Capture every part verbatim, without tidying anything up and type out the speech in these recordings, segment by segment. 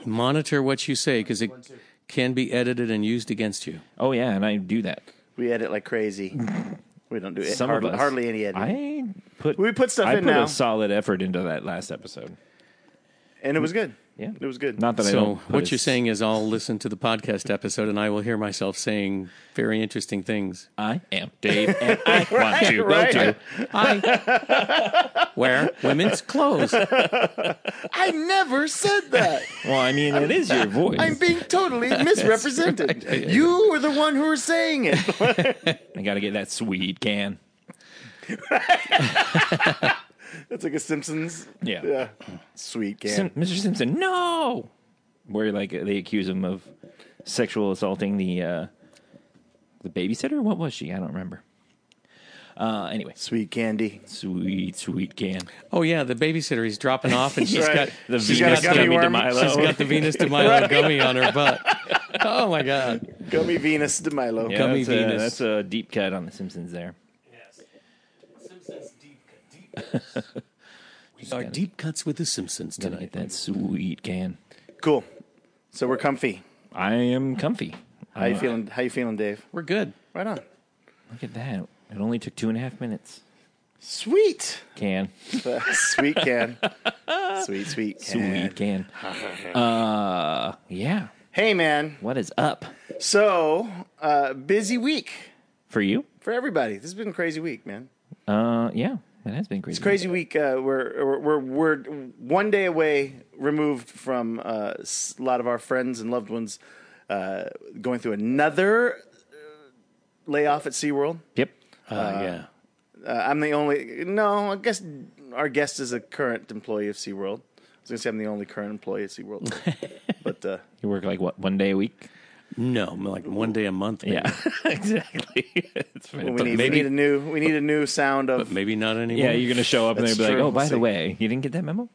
Monitor what you say, because it can be edited and used against you. Oh, yeah, and I do that. We edit like crazy. We don't do it. Some hardly, of us. hardly any editing. I put We put stuff I in put now. a solid effort into that last episode. And it was good. Yeah. It was good. Not that I So don't. put what a you're s- saying is I'll listen to the podcast episode and I will hear myself saying very interesting things. I am Dave, and I want to right. go to. I wear women's clothes. I never said that. Well, I mean, it is your voice. I'm being totally misrepresented. You were the one who were saying it. I got to get that sweet can. That's like a Simpsons. Yeah. Yeah. Sweet can. Sim- Mister Simpson, no! Where like they accuse him of sexual assaulting the uh, the babysitter. What was she? I don't remember. Uh, anyway, Sweet candy. sweet, sweet can. Oh, yeah, the babysitter, he's dropping off and she's Right. got The she's Venus got, gummy gummy worm. DeMilo. she's got the Venus de Milo gummy on her butt. Oh, my God. Gummy Venus de Milo. Yeah, Gummy that's, a, Venus. that's a deep cut on The Simpsons there. Yes. Simpsons deep cut. Deep We are deep cuts with the Simpsons Gonna tonight. get that sweet can. Cool. So we're comfy. I am comfy. How you feeling? How you feeling, Dave? We're good. Right on. Look at that. It only took two and a half minutes. Sweet. Can. Sweet can. Sweet, sweet can. Sweet can. uh, yeah. Hey, man. What is up So, uh, busy week for you? for everybody. This has been a crazy week, man. Uh, yeah. It has been crazy. It's a crazy week. Uh, we're, we're we're we're one day away removed from uh, s- a lot of our friends and loved ones uh, going through another uh, layoff at SeaWorld. Yep. Uh, yeah. Uh, I'm the only. No, I guess our guest is a current employee of SeaWorld. I was going to say I'm the only current employee at SeaWorld. but uh, You work like what, one day a week? No, like one day a month. Maybe. Yeah, exactly. It's we, fine. need, we maybe- need a new we need a new sound of. But maybe not anymore. Yeah, you're gonna show up and they'll That's be like, true. "Oh, by We'll the see. way, you didn't get that memo."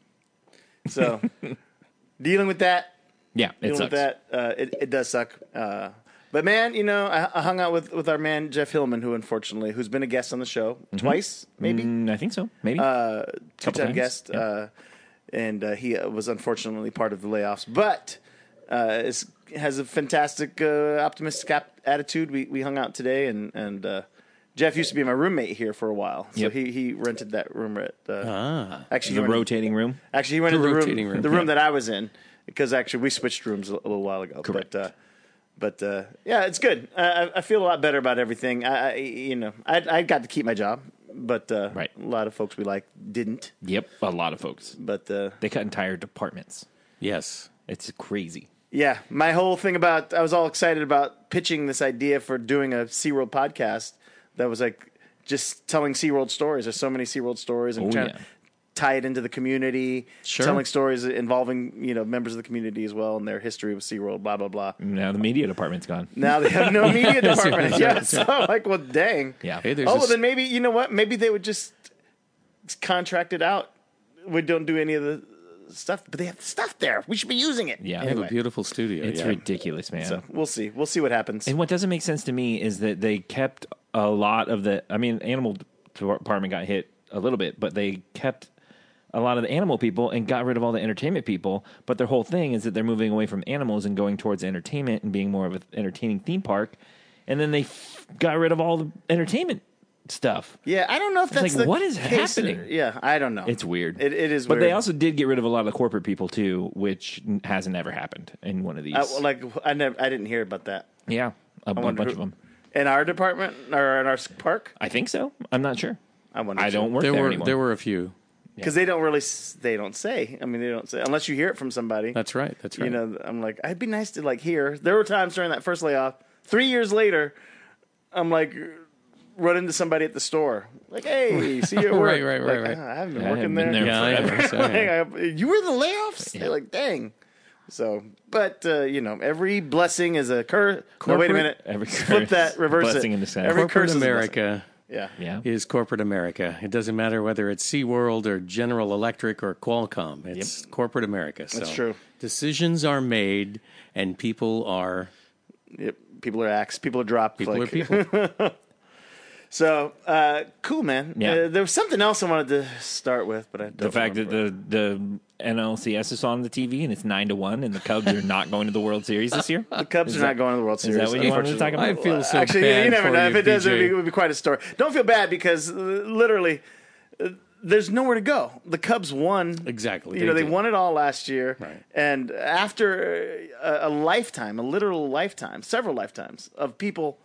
So dealing with that. Yeah, it Dealing sucks. with that. Uh, it it does suck. Uh, but man, you know, I, I hung out with, with our man Jeff Hillman, who unfortunately, who's been a guest on the show twice, maybe Mm, I think so. Maybe. uh, two couple time times, guest, yeah. uh, and uh, he uh, was unfortunately part of the layoffs, but uh, is, has a fantastic, uh, optimistic ap- attitude. We we hung out today, and and uh, Jeff used to be my roommate here for a while, so Yep. he he rented that room at uh, Ah. actually the he rented, rotating room. actually he rented The the, room, rotating room, the room yeah. that I was in, because actually we switched rooms a, a little while ago. Correct. But, uh, but uh, yeah, it's good. I, I- I feel a lot better about everything. I, I you know I I got to keep my job, but uh, Right. a lot of folks we like didn't. Yep, a lot of folks. But uh, They cut entire departments. Yes. It's crazy. yeah, my whole thing about I was all excited about pitching this idea for doing a SeaWorld podcast that was like just telling SeaWorld stories. There's so many SeaWorld stories and Oh, trying yeah. to tie it into the community, Sure. telling stories involving, you know, members of the community as well and their history with SeaWorld, blah blah blah. Now the media department's gone. Now they have no media department. right, Yeah, that's so I'm like, well, dang. Yeah. Hey, there's Oh, a well, s- then maybe you know what? Maybe they would just contract it out. We don't do any of the stuff, but they have stuff there. We should be using it. Yeah. They have Anyway. a beautiful studio. It's yeah. ridiculous, man. So we'll see. We'll see what happens. And what doesn't make sense to me is that they kept a lot of the. I mean, animal department got hit a little bit, but they kept a lot of the animal people and got rid of all the entertainment people. But their whole thing is that they're moving away from animals and going towards entertainment and being more of an entertaining theme park. And then they f- got rid of all the entertainment stuff. Yeah, I don't know if It's that's like, the what is case. happening? Yeah, I don't know. It's weird. It, it is But weird. they also did get rid of a lot of the corporate people too, which hasn't ever happened in one of these. I, like I never, I didn't hear about that yeah, a, a wonder bunch who- of them. in our department or in our park. I think so. I'm not sure. I wonder. I don't work There there were anymore. there were a few. because they don't really. s- They don't say. I mean, they don't say unless you hear it from somebody. That's right. That's right. You know, I'm like, I'd be nice to like hear. There were times during that first layoff, three years later, I'm like, run into somebody at the store, like, hey, see you at work. Right, right, right, Like, right. "Ah, I haven't been I working haven't been there. there yeah, I forever. know. So, yeah. Like, I- you were in the layoffs. They're like, dang. So, but uh, you know, every blessing is a curse. No, wait a Corporate- minute. Every Flip curse, that. Reverse blessing it. in disguise. Every Corporate curse is a blessing. America Yeah. Yeah. is corporate America. It doesn't matter whether it's SeaWorld or General Electric or Qualcomm. It's corporate America. So That's true. Decisions are made and people are Yep. People are axed. People are dropped. people like, are people. So, uh, cool, man. Yeah. Uh, there was something else I wanted to start with, but I don't The fact that remember. the the N L C S is on the T V and it's nine to one, and the Cubs are not going to the World Series this year. The Cubs Is are that- not going to the World Series. that what you wanted to talk about? I feel so Actually, bad you never for know. you, If it does, it would, B J. be, it would be quite a story. Don't feel bad because uh, literally, uh, there's nowhere to go. The Cubs won. Exactly. You know, they did. won it all last year. Right. And after a, a lifetime, a literal lifetime, several lifetimes of people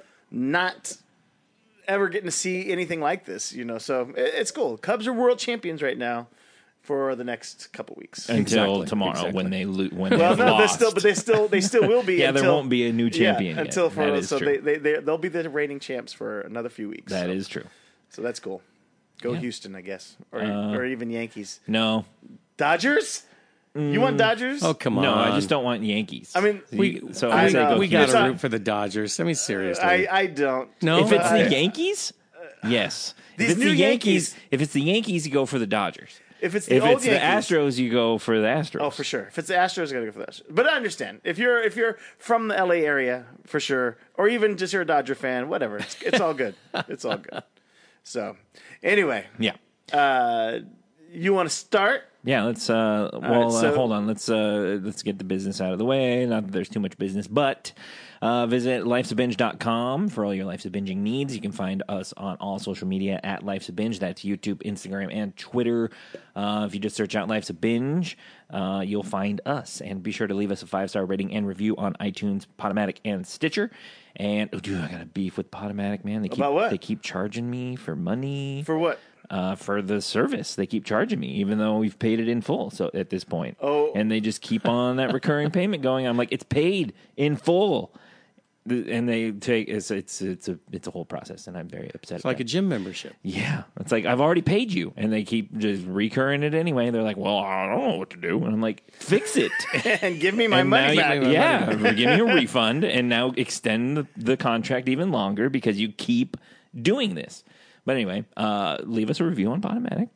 not ever getting to see anything like this, you know, so it, it's cool. Cubs are world champions right now for the next couple weeks. Until Exactly, tomorrow exactly. when they lo- when Well, they've no, they lost. still, but they still, they still will be. Yeah, until, there won't be a new champion Yeah, yet. until for That is so true. they they they they'll be the reigning champs for another few weeks. That so, is true. so that's cool. Go Yeah. Houston, I guess, or Uh, or even Yankees. No, Dodgers. You want Dodgers? Oh, come on. no, I just don't want Yankees. I mean, We, so I I say know. go we Houston. got It's to not- root for the Dodgers. I mean, seriously. I I don't. no, If it's I- the Yankees, yes. These if it's new the Yankees, Yankees- if it's the Yankees, you go for the Dodgers. If it's the If old it's Yankees, the Astros, you go for the Astros. oh, for sure. If it's the Astros, I gotta go for the Astros. But I understand if you're if you're from the L A area, for sure, or even just you're a Dodger fan, whatever. It's, it's all good. It's all good. So, anyway, Yeah. uh, you want to start? Yeah, let's. Uh, well, so- uh, hold on. Let's uh, let's get the business out of the way. Not that there's too much business, but uh, visit life's a binge dot com for all your Life's a Binging needs. You can find us on all social media at Life's a Binge. That's YouTube, Instagram, and Twitter. Uh, if you just search out Life's a Binge, uh, you'll find us. And be sure to leave us a five star rating and review on iTunes, Podomatic, and Stitcher. And oh, dude, I got a beef with Podomatic, man. They keep About what? they keep charging me for money For what? uh, for the service. They keep charging me, even though we've paid it in full. So at this point, Oh. and they just keep on that recurring payment going. I'm like, it's paid in full, The- and they take it's it's it's a it's a whole process, and I'm very upset. It's like a gym membership. yeah, it's like I've already paid you, and they keep just recurring it anyway. They're like, well, I don't know what to do, and I'm like, fix it. And give me my And money now back. you- yeah, we're giving you a refund, and now extend the, the contract even longer because you keep doing this. But anyway, uh, leave us a review on Podomatic.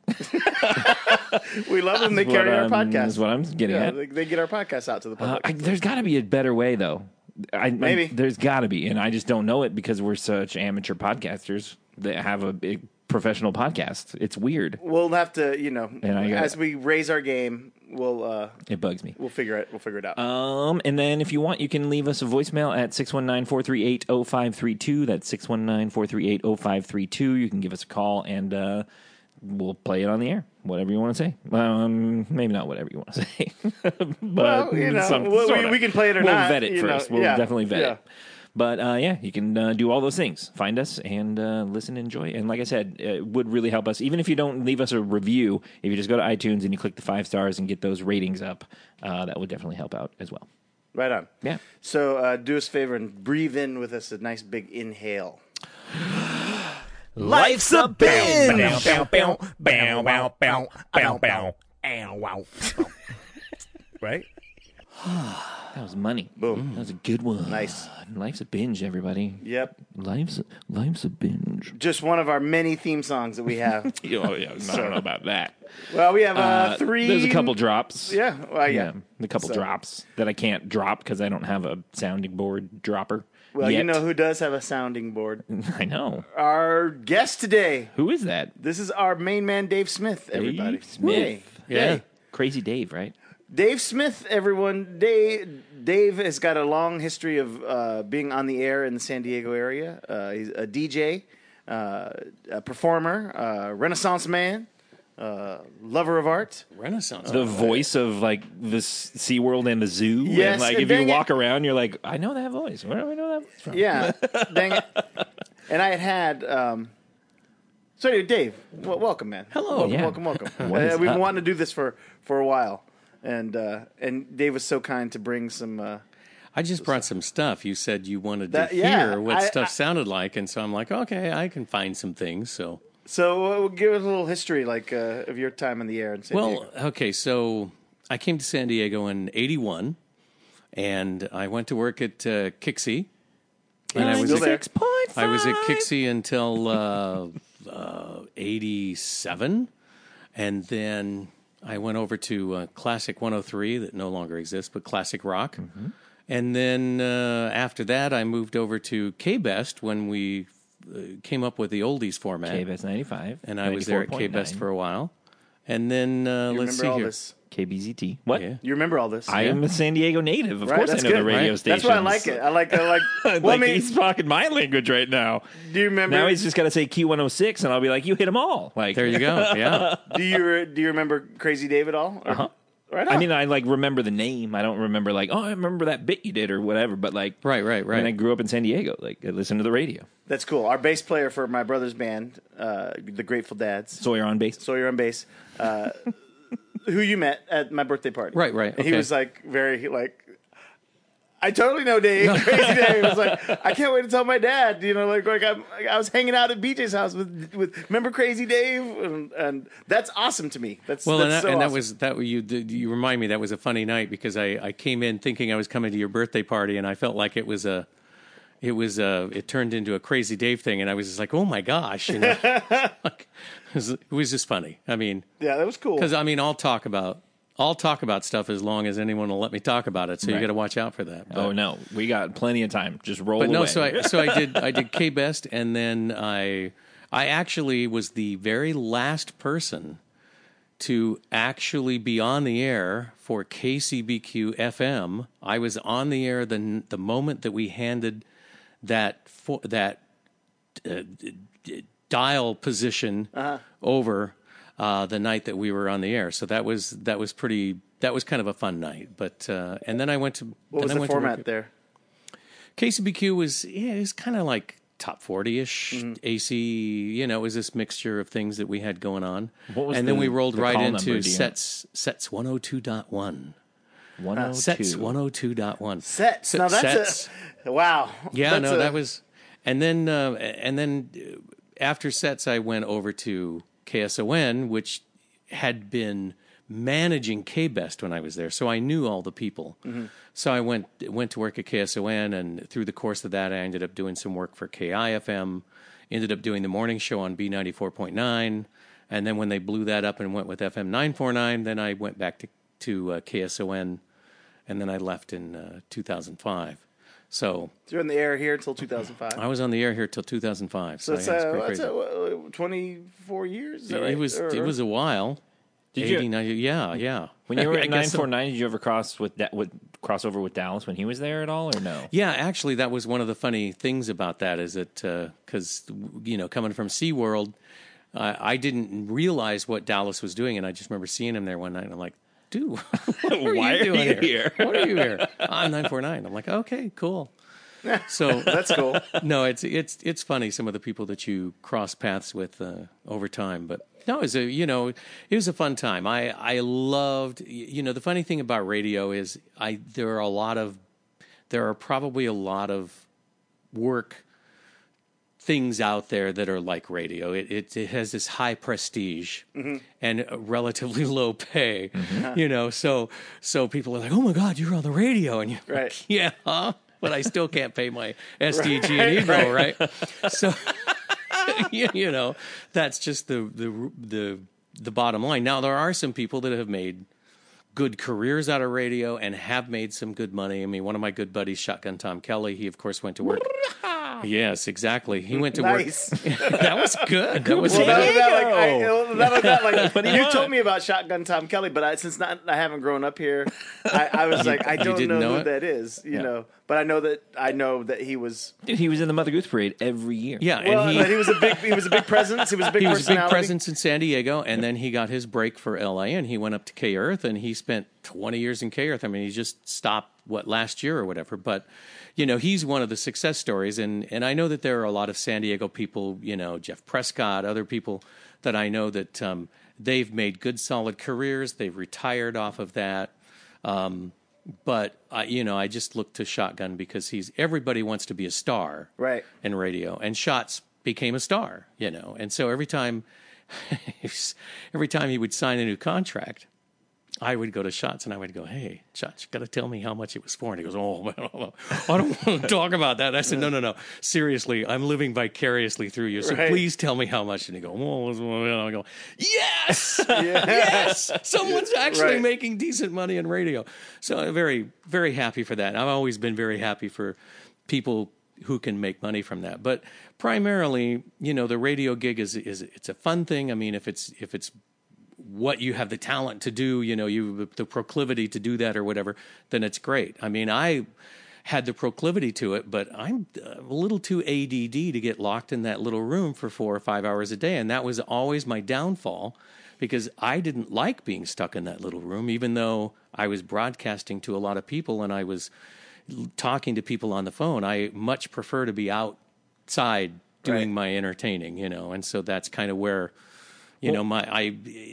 We love them. They What carry our I'm- podcast. Is what I'm getting Yeah, at. they, they get our podcast out to the Uh, public. I, there's got to be a better way, though. I, Maybe. I, there's got to be, and I just don't know it because we're such amateur podcasters that have a big professional podcast. It's weird. We'll have to, you know, And I got- as we raise our game, we'll uh, It bugs me. we'll figure it. We'll figure it out. Um, and then if you want, you can leave us a voicemail at six one nine, four three eight, zero five three two. That's six one nine, four three eight, zero five three two. You can give us a call, and uh, we'll play it on the air. Whatever you want to say. Um, maybe not whatever you want to say. but Well, you know, some- we- sorta. we can play it or we'll not, vet it you know, first. We'll yeah, definitely vet yeah. it. But uh, yeah, you can uh, do all those things. Find us and uh, listen, enjoy. And like I said, it would really help us. Even if you don't leave us a review, if you just go to iTunes and you click the five stars and get those ratings up, uh, that would definitely help out as well. Right on. Yeah. So uh, do us a favor and breathe in with us a nice big inhale. Life's a binge. Bow, bow, bow, bow, bow, bow, bow, bow, wow. Right? That was money. Boom. That was a good one. Nice. Life's a binge, everybody. Yep. Life's life's a binge. Just one of our many theme songs that we have. Oh yeah, I don't know about that. Well, we have uh, Uh, three. There's a couple drops. Yeah. Well, yeah. a couple So- drops that I can't drop because I don't have a sounding board dropper. Well, you yet. know who does have a sounding board? I know. Our guest today. Who is that? This is our main man, Dave Smith. Everybody. Dave Smith. Hey. Yeah. Hey. Crazy Dave, right? Dave Smith, everyone. Dave, Dave has got a long history of uh, being on the air in the San Diego area. Uh, he's a D J, uh, a performer, uh, Renaissance man, uh, lover of art. Renaissance. The voice of like the S- SeaWorld and the zoo. Yes, and like and if you dang it- walk around, you're like, I know that voice. Where do I know that voice from? Yeah, dang it. And I had had. Um, so anyway, Dave, w- welcome, man. Hello. welcome, Yeah. welcome, welcome. What is Uh, we've up? been wanting to do this for, for a while, and uh, and Dave was so kind to bring some. Uh, I just brought some stuff. You said you wanted That- to yeah, hear what I- stuff I- sounded like, and so I'm like, okay, I can find some things. So, so uh, we'll give us a little history, like uh, of your time in the air in San well, Diego. okay, so I came to San Diego in eighty-one, and I went to work at uh, Kixie, and I was Still at, there. I was at Kixie until uh, uh, eighty-seven, and then I went over to uh, Classic one oh three that no longer exists, but Classic Rock. And then uh, after that, I moved over to K-Best when we uh, came up with the oldies format, K B S ninety-five, and I was there at K Best for a while. And then uh, You let's remember see all here. this? K B Z T. What? Yeah. You remember all this? I am a San Diego native. Of Right, course I that's know the good, radio right? station. That's why I like it. I like. I like. like well, I mean, he's talking my language right now. do you remember? Now he's just got to say Q one oh six, and I'll be like, you hit them all. Like There you go. Yeah. do you do you remember Crazy Dave at all? Uh Uh-huh. Right. On. I mean, I like remember the name. I don't remember like, oh, I remember that bit you did or whatever. But like, Right, right, when I right. grew up in San Diego, like I listened to the radio. That's cool. Our bass player for my brother's band, uh, the Grateful Dads, Sawyer on bass. Sawyer on bass, uh, who you met at my birthday party. Right, right, And He okay. was like very like. I totally know Dave. Crazy Dave was like, I can't wait to tell my dad. You know, like, like I'm, I was hanging out at B J's house with with remember Crazy Dave, and, and that's awesome to me. That's Well, that's and, that, so and that awesome. was that you did- you remind me that was a funny night because I, I came in thinking I was coming to your birthday party and I felt like it was a it was a it turned into a Crazy Dave thing and I was just like, oh my gosh, you know, like, it, was, it was just funny. I mean, yeah, that was cool. because I mean, I'll talk about I'll talk about stuff as long as anyone will let me talk about it. So you Right. got to watch out for that. But, Oh no, we got plenty of time. Just roll but no, away. so I so I did I did K Best and then I I actually was the very last person to actually be on the air for K C B Q F M. I was on the air the the moment that we handed that fo- that uh, d- d- dial position over uh, the night that we were on the air. So that was that was pretty. That was kind of a fun night. But uh, and then I went to what was then I the went to work format at- there? K C B Q was yeah, it was kind of like top forty-ish Mm-hmm. A C. You know, it was this mixture of things that we had going on. What was and then the- we rolled the right call into number, do you know? sets sets one oh two point one. one oh two. Sets one oh two point one. Sets. Se- Now that's sets. a wow. Yeah, That's no, a- that was, and then uh, and then uh, after sets, I went over to K S O N, which had been managing K Best when I was there, so I knew all the people. Mm-hmm. So I went went to work at K S O N, and through the course of that, I ended up doing some work for K I F M. Ended up doing the morning show on B ninety-four point nine, and then when they blew that up and went with F M nine forty-nine, then I went back to to uh, K S O N, and then I left in uh, two thousand five. So So you're on the air here until two thousand five. I was on the air here till two thousand five. So, So it's, yeah, it's uh, pretty that's crazy. uh, twenty-four years. Is that it right? was Or- it or- was a while. Did eighty, you- ninety, yeah, yeah. When you were I at guess nine so. four nine, did you ever cross with that with crossover with Dallas when he was there at all, or no? Yeah, actually, that was one of the funny things about that is that because you know coming from SeaWorld, uh, I didn't realize what Dallas was doing, and I just remember seeing him there one night, and I'm like, dude, what are Why you are doing you here? here? What are you here? I'm nine four nine. I'm like, okay, cool. So That's cool. no, it's it's it's funny some of the people that you cross paths with uh, over time, but no, it was a you know it was a fun time. I I loved you know the funny thing about radio is I there are a lot of there are probably a lot of work things out there that are like radio. It it, it has this high prestige and a relatively low pay, you know. So so people are like, oh my God, you're on the radio, and you're Right. like, yeah. Huh? But I still can't pay my S D G and E bill, right? So, you, you know, that's just the, the the the bottom line. Now, there are some people that have made good careers out of radio and have made some good money. I mean, one of my good buddies, Shotgun Tom Kelly, he of course went to work. Yes, exactly. He went to Nice. work. That was good. That was Well, not only good. that, like, I, well, not only that, like, What do you you want? told me about Shotgun Tom Kelly, but I, since not, I haven't grown up here, I, I was like, I don't didn't know, know who it? that is, you Yeah. know. But I know that I know that he was. Dude, he was in the Mother Goose Parade every year. Yeah, Well, and he, that he was a big, he was a big presence. He was a big he was a big personality. presence in San Diego, and then he got his break for L A, and he went up to K Earth, and he spent twenty years in K Earth. I mean, he just stopped what last year or whatever. But you know, he's one of the success stories, and and I know that there are a lot of San Diego people, you know, Jeff Prescott, other people that I know that um, they've made good, solid careers. They've retired off of that. Um, but I, you know, I just look to Shotgun because he's everybody wants to be a star, Right. in radio, and Shots became a star, you know, and so every time, every time he would sign a new contract, I would go to Shots and I would go, "Hey, Shots, you got to tell me how much it was for." And he goes, "Oh, man, I don't want to talk about that." And I said, "No, no, no. Seriously, I'm living vicariously through you. So Right. please tell me how much." And he go, "Oh," and I go, "Yes, yes, someone's actually Right. making decent money in radio." So I'm very, very happy for that. I've always been very happy for people who can make money from that. But primarily, you know, the radio gig is is it's a fun thing. I mean, if it's if it's what you have the talent to do, you know, you the proclivity to do that or whatever, then it's great. I mean, I had the proclivity to it, but I'm a little too A D D to get locked in that little room for four or five hours a day. And that was always my downfall, because I didn't like being stuck in that little room, even though I was broadcasting to a lot of people and I was talking to people on the phone. I much prefer to be outside doing Right. my entertaining, you know, and so that's kind of where, you know, my I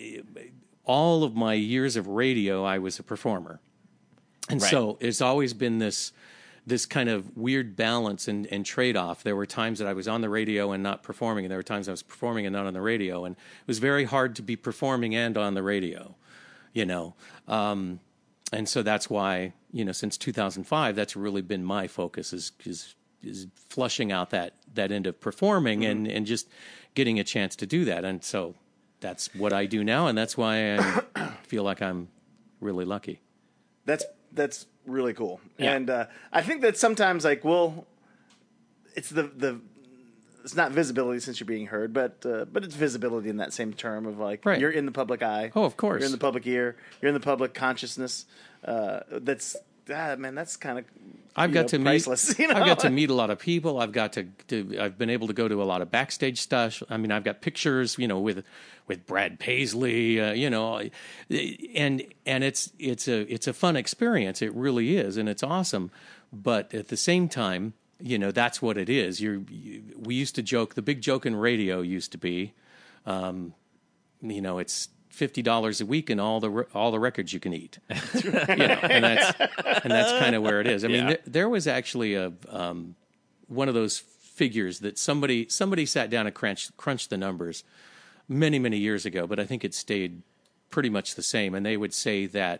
all of my years of radio, I was a performer, and Right. so it's always been this this kind of weird balance and, and trade off. There were times that I was on the radio and not performing, and there were times I was performing and not on the radio, and it was very hard to be performing and on the radio, you know. Um, and so that's why, you know, since two thousand five, that's really been my focus is is is flushing out that that end of performing Mm-hmm. and and just getting a chance to do that. And so that's what I do now, and that's why I feel like I'm really lucky. That's that's really cool, Yeah. and uh, I think that sometimes like we'll, it's the the, it's not visibility since you're being heard, but uh, but it's visibility in that same term of like Right. you're in the public eye. Oh, of course. you're in the public ear. You're in the public consciousness. Uh, that's ah, man, that's kind of I've got know, to meet. priceless. You know? I've got to meet a lot of people. I've got to, to. I've been able to go to a lot of backstage stuff. I mean, I've got pictures, you know, with with Brad Paisley, uh, you know, and and it's it's a it's a fun experience. It really is, and it's awesome. But at the same time, you know, that's what it is. You're. You, we used to joke. The big joke in radio used to be, um, you know, it's fifty dollars a week and all the re- all the records you can eat, you know, and that's and that's kind of where it is. I mean, Yeah. there, there was actually a um, one of those figures that somebody somebody sat down and crunched crunched the numbers many many years ago, but I think it stayed pretty much the same. And they would say that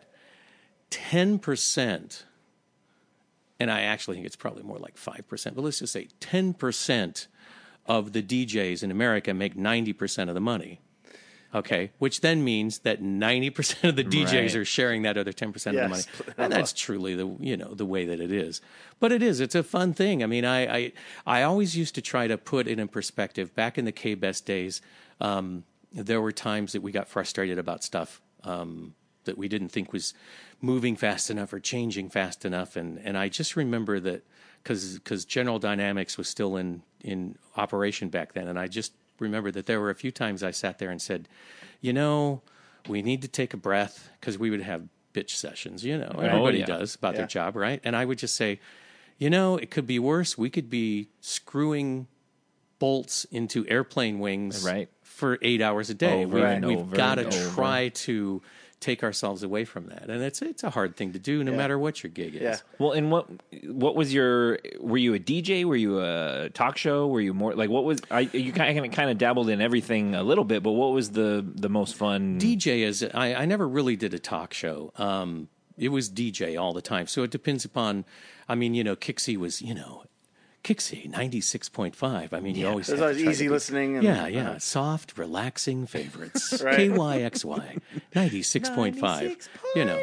ten percent, and I actually think it's probably more like five percent, but let's just say ten percent of the D Js in America make ninety percent of the money. Okay, which then means that ninety percent of the D Js Right. are sharing that other ten percent of the money. Yes. And that's truly the, you know, the way that it is. But it is, it's a fun thing. I mean, I, I, I always used to try to put it in perspective. Back in the K-Best days, um, there were times that we got frustrated about stuff um, that we didn't think was moving fast enough or changing fast enough. And, and I just remember that because because General Dynamics was still in, in operation back then, and I just remember that there were a few times I sat there and said, you know, we need to take a breath, because we would have bitch sessions, you know, everybody yeah. does about Yeah. their job, right? And I would just say, you know, it could be worse. We could be screwing bolts into airplane wings Right. for eight hours a day. Over we, and we've over got to and over. try to take ourselves away from that. And it's it's a hard thing to do no Yeah. matter what your gig is. Yeah. Well, and what what was your? Were you a D J? Were you a talk show? Were you more like what was? I you kind of kind of dabbled in everything a little bit, but what was the the most fun? D J is I, I never really did a talk show. Um, it was D J all the time. So it depends upon. I mean, you know, Kixie was you know, Kixie ninety six point five. I mean, you always There's have to always try easy to be- listening. And, Yeah, yeah, soft, relaxing favorites. Right. K Y X Y ninety six point five. You know,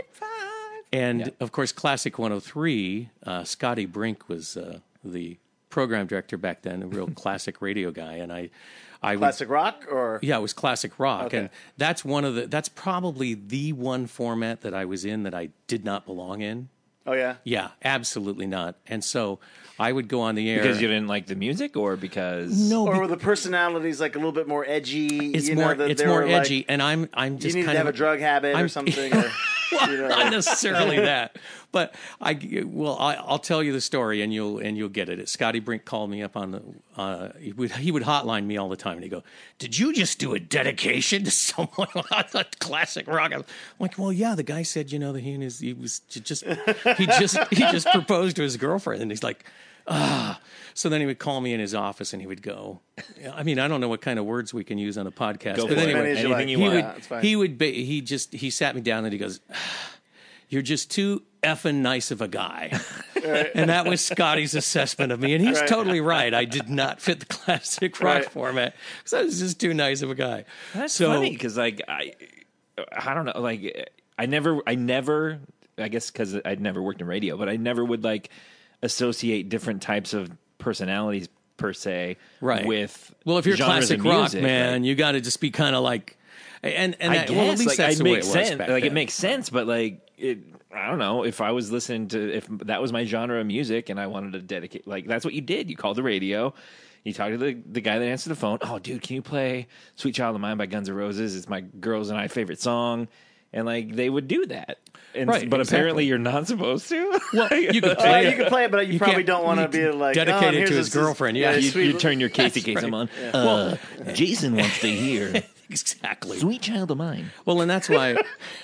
and of course, Classic one oh three. Uh, Scotty Brink was uh, the program director back then, a real classic radio guy, and I, I would Classic rock or yeah, it was classic rock, Okay. and that's one of the. That's probably the one format that I was in that I did not belong in. oh yeah. Yeah, absolutely not. And so I would go on the air because you didn't like the music, or because no, Or be- were the personalities like a little bit more edgy? it's you more know, that it's they more were, like, edgy, and I'm I'm You just need kind to have of a drug habit or I'm- something. Or, you know, not necessarily that, but I well I, I'll tell you the story and you'll and you'll get it. Scotty Brink called me up on the uh, he would he would hotline me all the time and he'd go, "Did you just do a dedication to someone on classic rock?" I'm like, "Well, yeah." The guy said, you know, that he and his he was j- just he just he just proposed to his girlfriend, and he's like, ah. So then he would call me in his office and he would go, I mean, I don't know what kind of words we can use on a podcast, Go but for it. anyway, Many as you anything like. you he want. would Yeah, it's fine. he would ba- he just he sat me down and he goes, "You're just too effing nice of a guy," and that was Scotty's assessment of me, and he's Right. totally right. I did not fit the classic rock Right. format because I was just too nice of a guy. That's so, funny because like I, I don't know, like I never, I never, I guess because I'd never worked in radio, but I never would like associate different types of personalities per se. Right. With well, if you're genres classic of rock, music, man, like, you got to just be kind of like, and and I that, guess well, at least like, that's it the way it makes was sense. back Like then. it makes sense, but like it, I don't know. If I was listening to, if that was my genre of music, and I wanted to dedicate, like that's what you did. You called the radio. You talk to the, the guy that answered the phone. Oh, dude, can you play "Sweet Child of Mine" by Guns N' Roses? It's my girls and I favorite song, and like they would do that. And, Right, but exactly. apparently you're not supposed to. Well, you could Uh, play you it. can play it, but you, You probably can't- don't want to you be like dedicate oh, it to here's his this- girlfriend. Yeah, Yeah, you, sweet. you turn your Casey That's Kasem right. on. Uh, Jason wants to hear exactly. "Sweet Child of Mine." Well, and that's why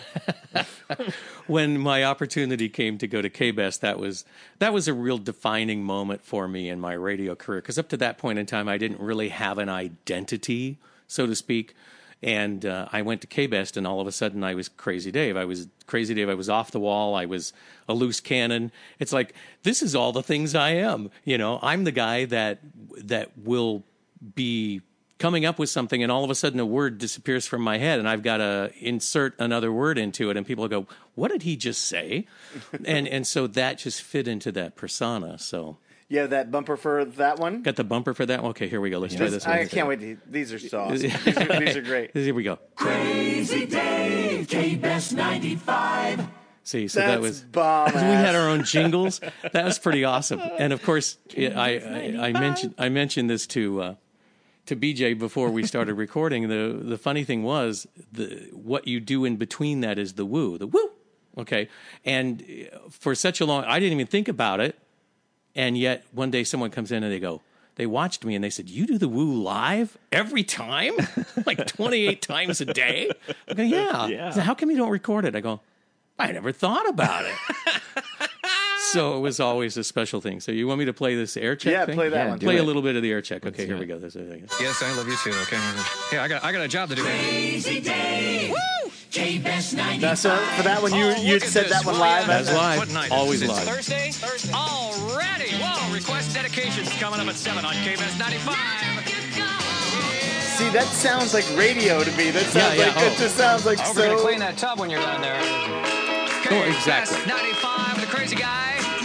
when my opportunity came to go to K-Best, that was that was a real defining moment for me in my radio career. Because up to that point in time, I didn't really have an identity, so to speak. And uh, I went to K-Best, and all of a sudden, I was Crazy Dave. I was Crazy Dave. I was off the wall. I was a loose cannon. It's like, this is all the things I am. You know, I'm the guy that that will be coming up with something, and all of a sudden a word disappears from my head, and I've got to insert another word into it, and people go, what did he just say? and and so that just fit into that persona. So Yeah, that bumper for that one. got the bumper for that one. Okay, here we go. Let's try This- this one. I can't wait. To, these are so awesome. These are, these are great. Here we go. Crazy Dave, K-Best ninety-five. See, so That's that was bomb. we had our own jingles. That was pretty awesome. And of course, I I, I mentioned I mentioned this to uh, to B J before we started recording. The the funny thing was the what you do in between that is the woo, the woo. Okay, and for such a long, I didn't even think about it. And yet, one day, someone comes in and they go, they watched me and they said, "You do the woo live every time, like twenty-eight times a day." I go, "Yeah." Yeah. So how come you don't record it? I go, I never thought about it. So it was always a special thing. So you want me to play this air check Yeah, thing? play that Yeah, one. do Play it. a little bit of the air check. Okay, here do we it. go. This is, Yes, I love you too. Okay. Yeah, I got I got a job to do. Crazy Dave. Woo! K-Best ninety-five. Now, so for that one, you Oh, you look at said this. that one Well, live. yeah, That's Uh, live. What night? Always is it? live. Thursday? Thursday. Already. Whoa, request dedications coming up at seven on K-Best ninety-five. See, that sounds like radio to me. That sounds yeah, like oh. it just sounds like Oh, we're going to so. clean that tub when you're done there. Oh, exactly. Best ninety-five, the crazy guy.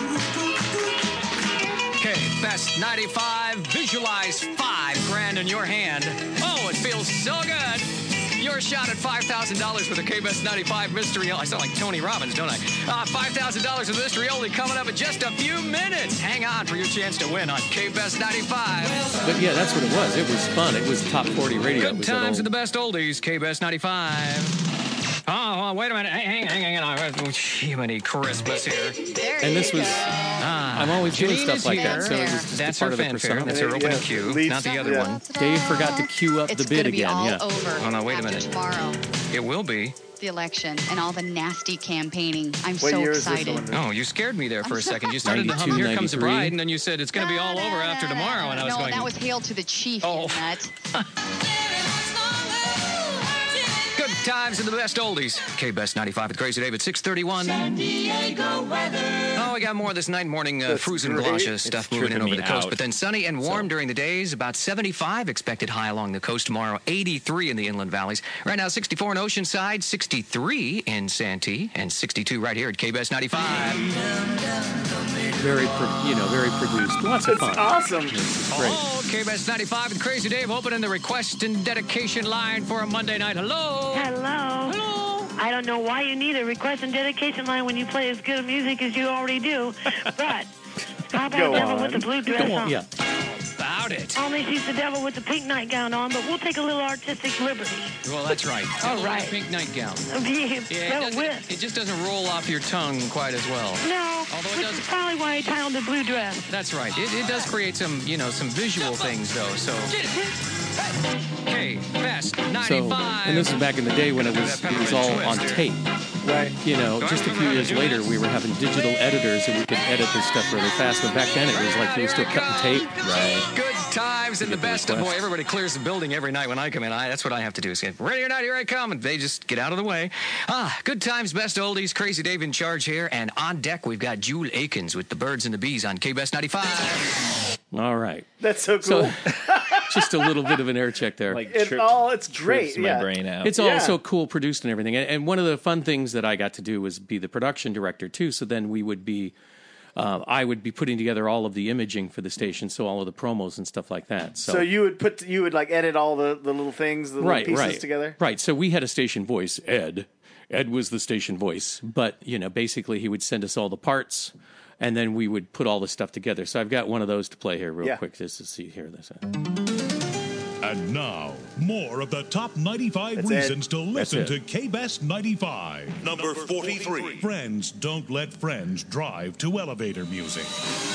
Okay, Best ninety-five. Visualize five grand in your hand. Oh, it feels so good. Your shot at five thousand dollars for the K-Best ninety-five Mystery. I sound like Tony Robbins, don't I? Uh, five thousand dollars for the Mystery only coming up in just a few minutes. Hang on for your chance to win on K-Best ninety-five. But yeah, that's what it was. It was fun. It was top forty radio. It Good was that times old- and the best oldies. K-Best ninety-five. Oh, oh, wait a minute. Hang, hang, hang on. Jiminy Christmas here. There And you this was, go. I'm always doing Janine stuff is like here. that. So it was just That's a part her of the fanfare. persona. That's her opening Yeah, cue, leads- not the other yeah. one. Dave forgot to cue up It's the bid gonna be again. all Yeah. over Oh, no, wait a after minute. tomorrow, It will be. the election and all the nasty campaigning. I'm What so year is this excited. one? Oh, you scared me there for a second. You started to hum ninety-two, Here Comes the ninety-three. Bride, and then you said it's going to be all over after tomorrow. And I was no, going, that was Hail to the Chief, Oh. you nut. good times and the best oldies. K-Best ninety-five with Crazy Dave at six thirty-one. San Diego weather. Oh, we got more of this night and morning uh, That's Fruzen great. Glasha stuff It's moving in tripping over me the coast. out. But then sunny and warm during the days, about seventy-five expected high along the coast tomorrow, eighty-three in the inland valleys. Right now, sixty-four in Oceanside, sixty-three in Santee, and sixty-two right here at K-Best ninety-five. Very, pro- you know, very produced. Lots of It's fun. awesome. Oh, K-Best ninety-five and Crazy Dave opening the request and dedication line for a Monday night. Hello. Hello. Hello. I don't know why you need a request and dedication line when you play as good music as you already do, but how about Go Devil on. with the blue dress on? Yeah. About it. Only she's the devil with the pink nightgown on, but we'll take a little artistic liberty. Well, that's right. All Little right. Pink nightgown. Yeah, Yeah, it, doesn't, with. it just doesn't roll off your tongue quite as well. No, Although it which does- is probably why I titled the blue dress. That's right. It, it does create some, you know, some visual things, though. So, K Best So, ninety-five. and this is back in the day when it was it was all on tape. Right. You know, just a few years later, we were having digital editors and we could edit this stuff really fast. But back then, it was like you were still cutting tape. Right. Good times and the get the best of boy. request. Everybody clears the building every night when I come in. I, that's what I have to do. Say, ready or not, here I come, and they just get out of the way. Ah, good times, best oldies. Crazy Dave in charge here, and on deck we've got Jewel Akins with the Birds and the Bees on K-Best ninety-five. All right. That's so cool. So, just a little bit of an air check there. Like it trip, all it's great. trips my Yeah. brain out. It's Yeah. all so cool produced and everything. And, and one of the fun things that I got to do was be the production director too. So then we would be uh, I would be putting together all of the imaging for the station, so all of the promos and stuff like that. So, So you would put you would like edit all the, the little things, the right, little pieces right, together. Right. So we had a station voice, Ed. Ed was the station voice, but you know, basically he would send us all the parts, and then we would put all the stuff together. So I've got one of those to play here real Yeah. quick, just to see here. This. And now, more of the top ninety-five That's reasons it. to listen it. to K-Best ninety-five. Number forty-three. Friends don't let friends drive to elevator music.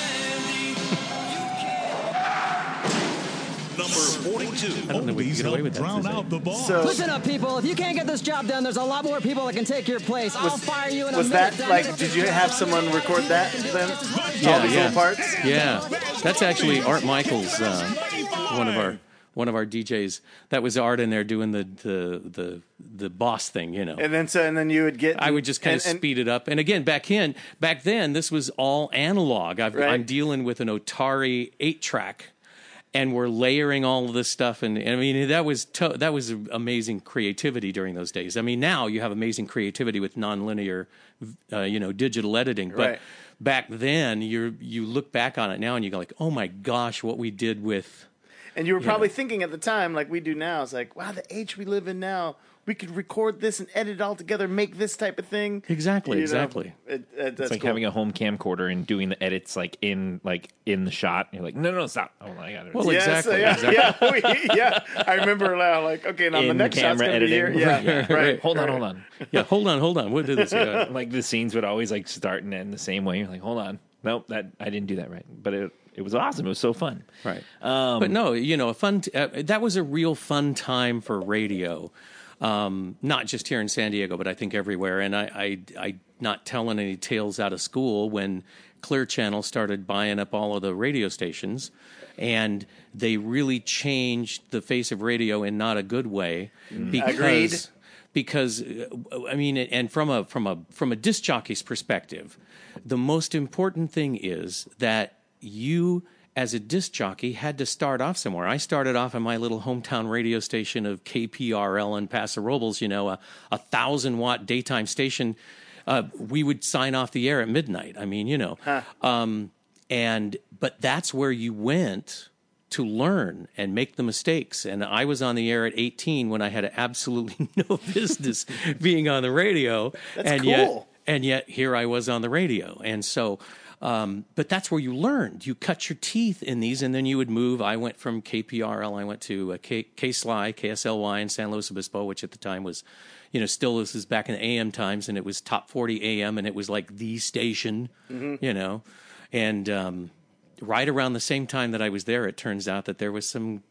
Number forty-two. I don't know if we can Oldies get away help with that. drown Is it? out the boss. So Listen up, people. If you can't get this job done, there's a lot more people that can take your place. I'll fire you in a was minute. that like? Did you have someone record that then? Yeah, all these yeah. little parts. Yeah, that's actually Art Michaels, uh, one of our one of our D Js. That was Art in there doing the the the, the boss thing, you know. And then so and then you would get. I would just kind and- of and- speed it up. And again, back in back then, this was all analog. I've, Right. I'm dealing with an Atari eight track, and we're layering all of this stuff. And, and I mean, that was to, that was amazing creativity during those days. I mean, now you have amazing creativity with nonlinear, uh, you know, digital editing. But Right. back then, you you look back on it now, and you go like, oh my gosh, what we did with. And you were probably thinking at the time, like we do now, it's like, wow, the age we live in now, we could record this and edit it all together, make this type of thing. Exactly, You know, exactly. it, it, that's It's like cool. having a home camcorder and doing the edits like in like in the shot. You're like, no, no, no, stop. Oh, I got it. Well, Yes, exactly, yeah, exactly. yeah, we- yeah. I remember now, like, okay, now the In next the shot's camera gonna be here. editing. Yeah, Right, right. right. hold on, hold on. Yeah, hold on, hold on. What did this? Yeah. Like the scenes would always like start and end the same way. You're like, hold on, nope, that I didn't do that right. But it it was awesome. It was so fun. Right. Um, but no, you know, a fun. T- uh, that was a real fun time for radio, um, not just here in San Diego, but I think everywhere. And I, I, I, not telling any tales out of school when Clear Channel started buying up all of the radio stations, and they really changed the face of radio in not a good way. Because, Agreed. Because uh, I mean, and from a from a from a disc jockey's perspective, the most important thing is that you, as a disc jockey, had to start off somewhere. I started off in my little hometown radio station of K P R L in Paso Robles, you know, a, a thousand watt daytime station. Uh, we would sign off the air at midnight. I mean, you know, Huh. um, and but that's where you went to learn and make the mistakes. And I was on the air at eighteen when I had absolutely no business being on the radio. That's and cool. Yet, and yet here I was on the radio. And so, um, but that's where you learned. You cut your teeth in these, and then you would move. I went from K P R L, I went to uh, K- K-S-L-Y, K S L Y in San Luis Obispo, which at the time was, you know, still this is back in the A M times, and it was top forty A M, and it was like the station, Mm-hmm. you know. And um, right around the same time that I was there, it turns out that there was some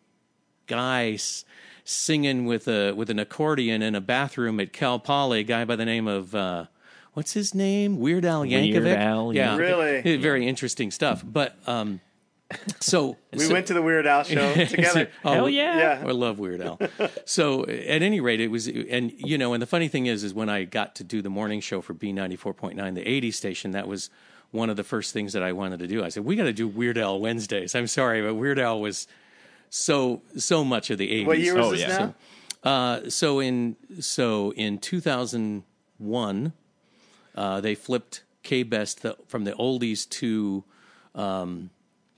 guy s- singing with a with an accordion in a bathroom at Cal Poly, a guy by the name of uh, what's his name? Weird Al Yankovic. Weird Al, yeah, Really? very interesting stuff. But um, so We so- went to the Weird Al show together. Oh, Hell yeah. Yeah. I love Weird Al. So at any rate, it was, and you know, and the funny thing is, is when I got to do the morning show for B ninety-four point nine, the eighties station, that was one of the first things that I wanted to do. I said, we got to do Weird Al Wednesdays. I'm sorry, but Weird Al was so, so much of the eighties. What year was Oh, this yeah. now? Uh, so in, so in two thousand one, uh, they flipped K-Best the, from the oldies to, um,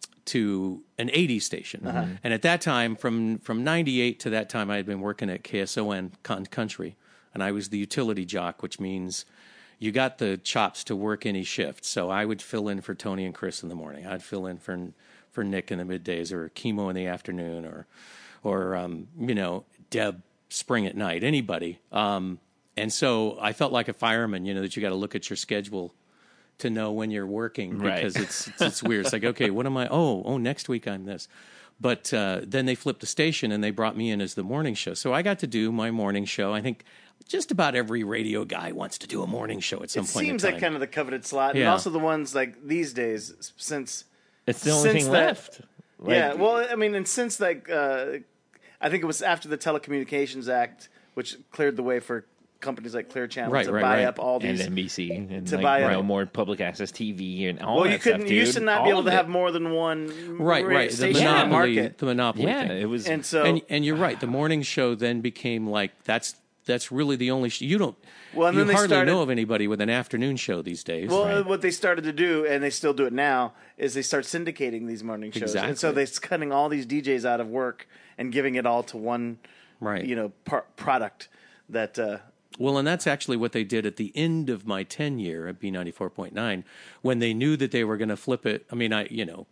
to an eighties station. And at that time, from, from ninety-eight to that time, I had been working at K S O N Con- Country, and I was the utility jock, which means you got the chops to work any shift. So I would fill in for Tony and Chris in the morning. I'd fill in for for Nick in the middays, or Chemo in the afternoon, or or um, you know, Deb Spring at night. Anybody. Um, and so I felt like a fireman. You know, that you got to look at your schedule to know when you're working, Right. because it's, it's it's weird. It's like, okay, what am I? Oh, oh, next week I'm this. But uh, then they flipped the station and they brought me in as the morning show. So I got to do my morning show. I think just about every radio guy wants to do a morning show at some It point seems in time. like kind of the coveted slot, and Yeah. also the ones like these days, since It's the only Since thing that- left. Like, yeah, well, I mean, and since like uh, I think it was after the Telecommunications Act, which cleared the way for companies like Clear Channel Right, to right, buy right. up all and these. N B C and to like, buy you up- know, more public access T V and all well, that you couldn't. stuff, You used to dude. not be All able to of have it. more than one. right, radio right. The station in the monopoly, market. the monopoly Yeah, thing. it was. And so, and and you're right. The morning show then became like that's that's really the only sh- you don't. Well, and you then they hardly started- know of anybody with an afternoon show these days. Well, right? what they started to do, and they still do it now, is they start syndicating these morning shows, and so Exactly. they're cutting all these D Js out of work and giving it all to one, Right. you know, par- product that. Uh, Well, and that's actually what they did at the end of my tenure at B ninety-four point nine, when they knew that they were going to flip it. I mean, I you know,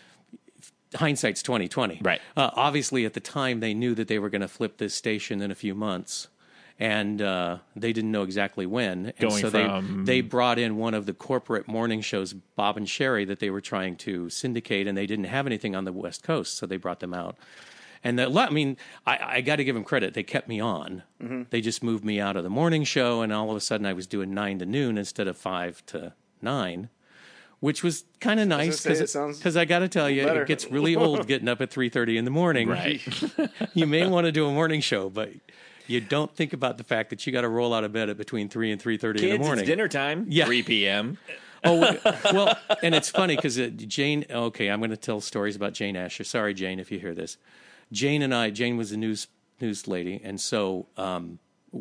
hindsight's twenty twenty. Right. Uh, obviously, at the time, they knew that they were going to flip this station in a few months, and uh, they didn't know exactly when. And Going so from- they they brought in one of the corporate morning shows, Bob and Sherry, that they were trying to syndicate, and they didn't have anything on the West Coast, so they brought them out. And the, I mean, I, I got to give them credit. They kept me on. Mm-hmm. They just moved me out of the morning show, and all of a sudden I was doing nine to noon instead of five to nine, which was kind of nice say, it because sounds I got to tell you, better. it gets really old getting up at three thirty in the morning. Right. You may want to do a morning show, but you don't think about the fact that you got to roll out of bed at between three and three thirty in the Kids, morning. it's dinner time. Yeah. three p.m. Oh, well, and it's funny because uh, Jane, okay, I'm going to tell stories about Jane Asher. Sorry, Jane, if you hear this. Jane and I, Jane was a news news lady, and so um,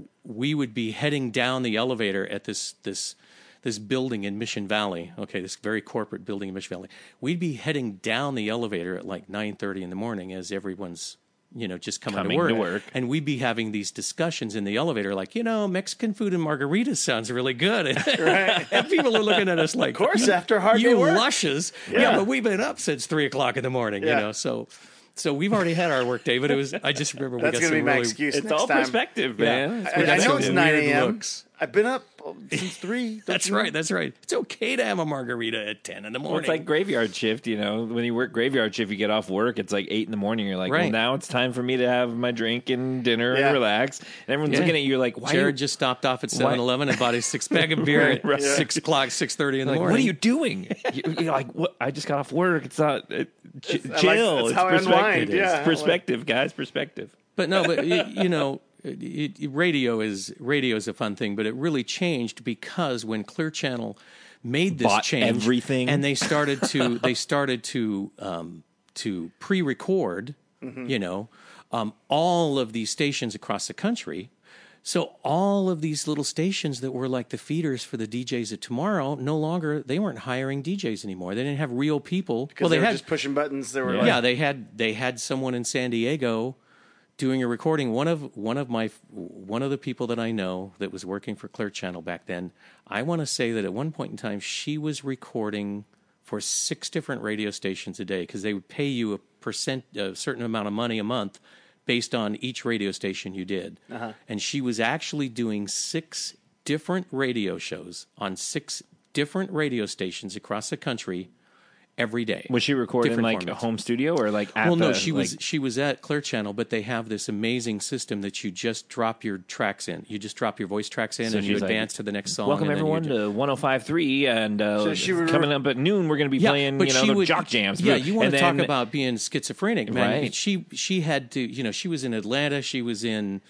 we would be heading down the elevator at this this this building in Mission Valley. Okay, this very corporate building in Mission Valley. We'd be heading down the elevator at like nine thirty in the morning as everyone's, you know, just coming, Coming to, work. to work. And we'd be having these discussions in the elevator like, you know, Mexican food and margaritas sounds really good. Right. And people are looking at us like, of course, you, after a hard you day work. lushes. Yeah. Yeah. but we've been up since three o'clock in the morning, Yeah. you know, so... So we've already had our work day, but it was. I just remember we That's got gonna some be my really, excuse. It's next all time. perspective, Yeah. man. I, I got know some it's nine weird a.m. looks. I've been up since three. don't That's you know? right. That's right. It's okay to have a margarita at ten in the morning. Well, it's like graveyard shift, you know. When you work graveyard shift, you get off work. It's like eight in the morning. You're like, well, Right. now it's time for me to have my drink and dinner Yeah. and relax. And everyone's Yeah. looking at you like, why? Jared you, just stopped off at seven eleven and bought his six pack of beer at Right. six o'clock, six thirty in the like, morning. what are you doing? you, you're like, what? I just got off work. It's not it, ch- It's- I like- chill. that's it's how I perspective. unwind, It's yeah. perspective, guys. Perspective. But no, but you, you know, it, it, radio is radio is a fun thing, but it really changed because when Clear Channel made this Bought change, everything. and they started to they started to um, to pre-record, Mm-hmm. you know, um, all of these stations across the country. So all of these little stations that were like the feeders for the D Js of tomorrow, no longer they weren't hiring D Js anymore. They didn't have real people. Because Well, they, they were had just pushing buttons. They were yeah, like, they had they had someone in San Diego doing a recording. One of one of my one of the people that I know that was working for Clear Channel back then. I want to say that at one point in time she was recording for six different radio stations a day because they would pay you a percent, a certain amount of money a month based on each radio station you did. Uh-huh. And she was actually doing six different radio shows on six different radio stations across the country every day. Was she recording Different like formats. a home studio or like at Well, no, the, she like, was she was at Clear Channel, but they have this amazing system that you just drop your tracks in. You just drop your voice tracks in, So and you she's like, advance to the next song. Welcome and then you everyone do- to one oh five point three, and uh, So she would- coming up at noon, we're going to be Yeah, playing but you know she the would- jock jams. Yeah, you want And to talk then- about being schizophrenic, man? Right. She she had to, you know, she was in Atlanta, she was in.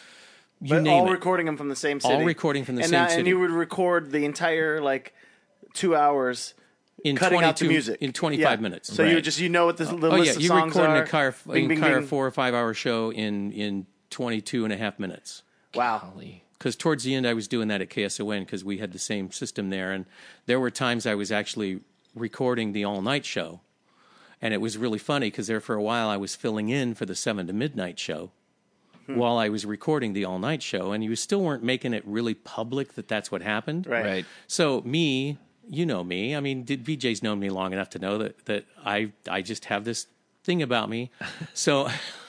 You but name all it. recording them from the same city. All recording from the and same now, city. And you would record the entire like two hours in cutting out the twenty-two music in twenty-five Yeah. minutes. So you Right. would just you know what the, the Oh list yeah, of you songs recording are. a car Bing, bing, entire bing. four or five hour show in in twenty-two and a half minutes. Wow. Because towards the end, I was doing that at K S O N because we had the same system there, and there were times I was actually recording the all night show, and it was really funny because there for a while I was filling in for the seven to midnight show Hmm. while I was recording the all night show, and you still weren't making it really public that that's what happened. Right. Right. So me, you know me. I mean, did V J's known me long enough to know that that I I just have this thing about me. So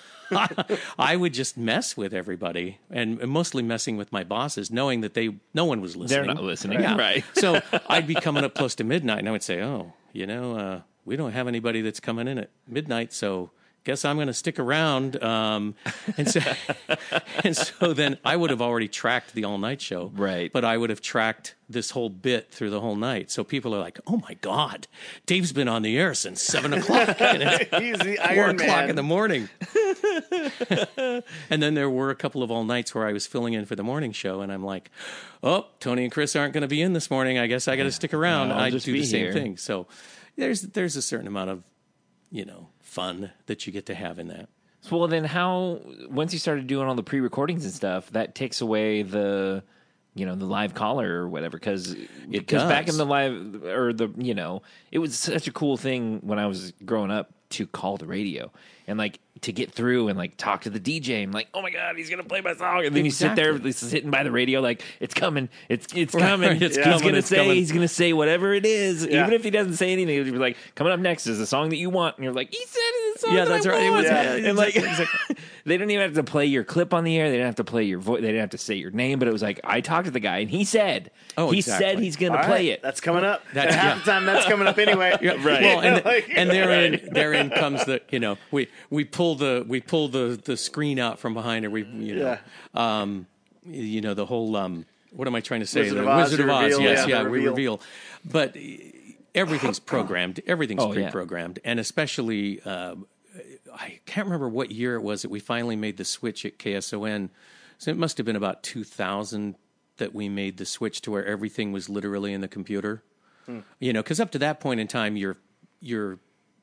I, I would just mess with everybody, and mostly messing with my bosses, knowing that they no one was listening. They're not listening, Yeah. right. So I'd be coming up close to midnight, and I would say, "Oh, you know, uh, we don't have anybody that's coming in at midnight, so." Guess I'm going to stick around, um, and so and so then I would have already tracked the all night show, Right. But I would have tracked this whole bit through the whole night, so people are like, "Oh my God, Dave's been on the air since seven o'clock, and it's He's the four Iron o'clock Man. in the morning." And then there were a couple of all nights where I was filling in for the morning show, and I'm like, "Oh, Tony and Chris aren't going to be in this morning. I guess I got to stick around." I'll I just do be the same here. thing. So there's there's a certain amount of, you know, fun that you get to have in that. So, well, then how, once you started doing all the pre-recordings and stuff, that takes away the, you know, the live caller or whatever, because because back in the live, or the, you know, it was such a cool thing when I was growing up to call the radio and like to get through and like talk to the D J and like, oh my God, he's gonna play my song, and then Exactly. you sit there sitting by the radio like it's coming, it's it's Right, coming, it's he's coming, gonna it's say coming. he's gonna say whatever it is, Yeah. even if he doesn't say anything, he'll be like, coming up next is the song that you want, and you're like, he said it's the song Yeah, that that's I right. It want. was- Yeah. And like, they didn't even have to play your clip on the air. They didn't have to play your voice. They didn't have to say your name. But it was like, I talked to the guy, and he said, Oh, he exactly. said he's going to All play right, it. That's coming up. That's- and half yeah. the time, that's coming up anyway. Yeah, Right. Well, and, Like- and therein, therein comes the, you know, we, we pull the we pull the, the screen out from behind, or we, you know, um, you know, the whole, um, what am I trying to say? Wizard the of Oz, Wizard you of Oz. reveal, Yes, yeah, yeah, the we reveal. reveal, but everything's programmed. Everything's Oh, yeah. pre-programmed, and especially, uh, I can't remember what year it was that we finally made the switch at K S O N. So it must have been about two thousand that we made the switch to where everything was literally in the computer. Hmm. You know, because up to that point in time, your your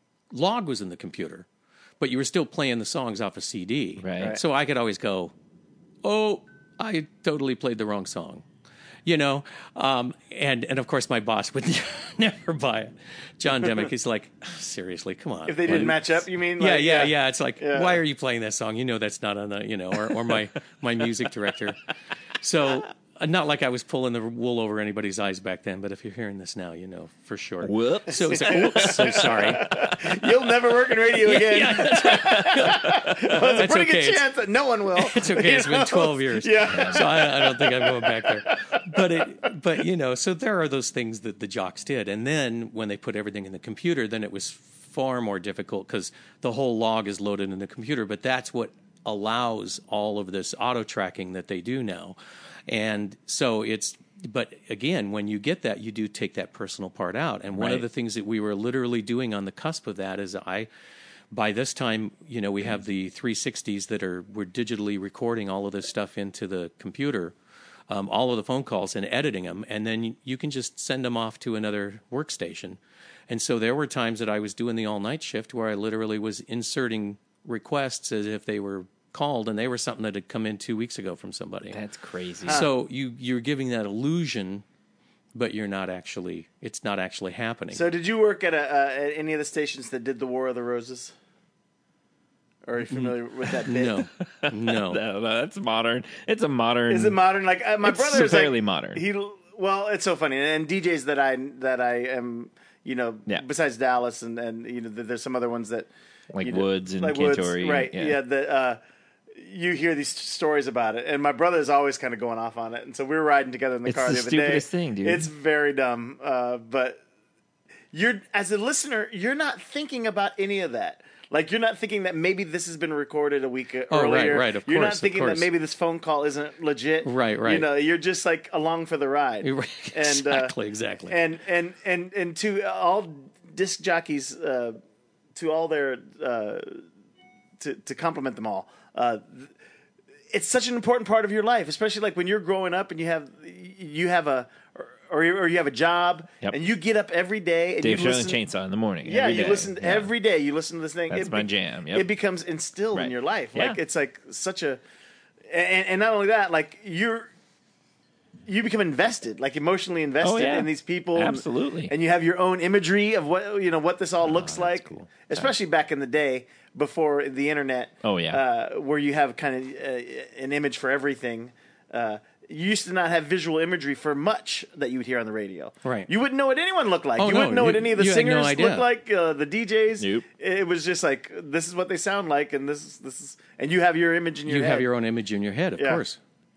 log was in the computer, but you were still playing the songs off a C D. Right. Right. So I could always go, "Oh, I totally played the wrong song," you know. Um, and and of course, my boss would never buy it. John Demick is like, "Seriously, come on." If they didn't Like, match up, you mean? yeah, Like, yeah, yeah. It's like, Yeah. why are you playing that song? You know that's not on the, you know, or or my my music director. So. uh, Not like I was pulling the wool over anybody's eyes back then, but if you're hearing this now, you know for sure. Whoops. So it's like, oops, so sorry. You'll never work in radio again. Yeah, that's right. Well, there's a That's pretty okay. good chance that no one will. It's okay. It's You been know? twelve years. Yeah. So I, I don't think I'm going back there. But it, but you know, so there are those things that the jocks did, and then when they put everything in the computer, then it was far more difficult because the whole log is loaded in the computer. But that's what allows all of this auto tracking that they do now, and so it's. But again, when you get that, you do take that personal part out. And one Right. of the things that we were literally doing on the cusp of that is I. By this time, you know, we have the three sixties that are we're digitally recording all of this stuff into the computer, um, all of the phone calls and editing them, and then you, you can just send them off to another workstation. And so there were times that I was doing the all night shift where I literally was inserting requests as if they were called, and they were something that had come in two weeks ago from somebody. That's crazy. So you you're giving that illusion, but you're not actually. It's not actually happening. So, did you work at, a, uh, at any of the stations that did the War of the Roses? Or are you familiar with that bit? no, no. No, no, that's modern. It's a modern. Is it modern? Like uh, my It's brother is fairly like, modern. He well, it's so funny, and D Js that I that I am, you know, Yeah. besides Dallas and and you know, there's some other ones that Like you know, Woods and like Woods, Cantori, right? yeah. Yeah, that uh, you hear these stories about it, and my brother is always kind of going off on it, and so we were riding together in the It's car the the other day. stupidest thing, dude. It's very dumb, uh, but you're as a listener, you're not thinking about any of that. Like, you're not thinking that maybe this has been recorded a week Oh, right, earlier. right, of You're course, not of thinking that course. maybe this phone call isn't legit. Right, right. You know, you're just like along for the ride. Right, And, uh, exactly, exactly. And and and and to all disc jockeys, uh, to all their uh, to to compliment them all. Uh, it's such an important part of your life, especially like when you're growing up and you have you have a or, or you have a job Yep. and you get up every day and Dave you Show listen. and Chainsaw in the morning. Yeah, every you day. listen Yeah. every day. You listen to this thing. That's it my be- jam, yep. It becomes instilled in Right. your life. Yeah. Like it's like such a, and, and not only that, like you're, you become invested, like emotionally invested Oh, yeah. in these people. and- Absolutely. And you have your own imagery of what you know what this all Oh, looks like, cool. especially back in the day before the internet. Oh, yeah. uh, where you have kind of uh, an image for everything. Uh, you used to not have visual imagery for much that you would hear on the radio. Right. You wouldn't know what anyone looked like. Oh, you no, wouldn't know what you- any of the you had no singers idea. looked like. Uh, the D Js. Nope. It was just like this is what they sound like, and this is this is, and you have your image in your you head. have your own image in your head, of Yeah. course.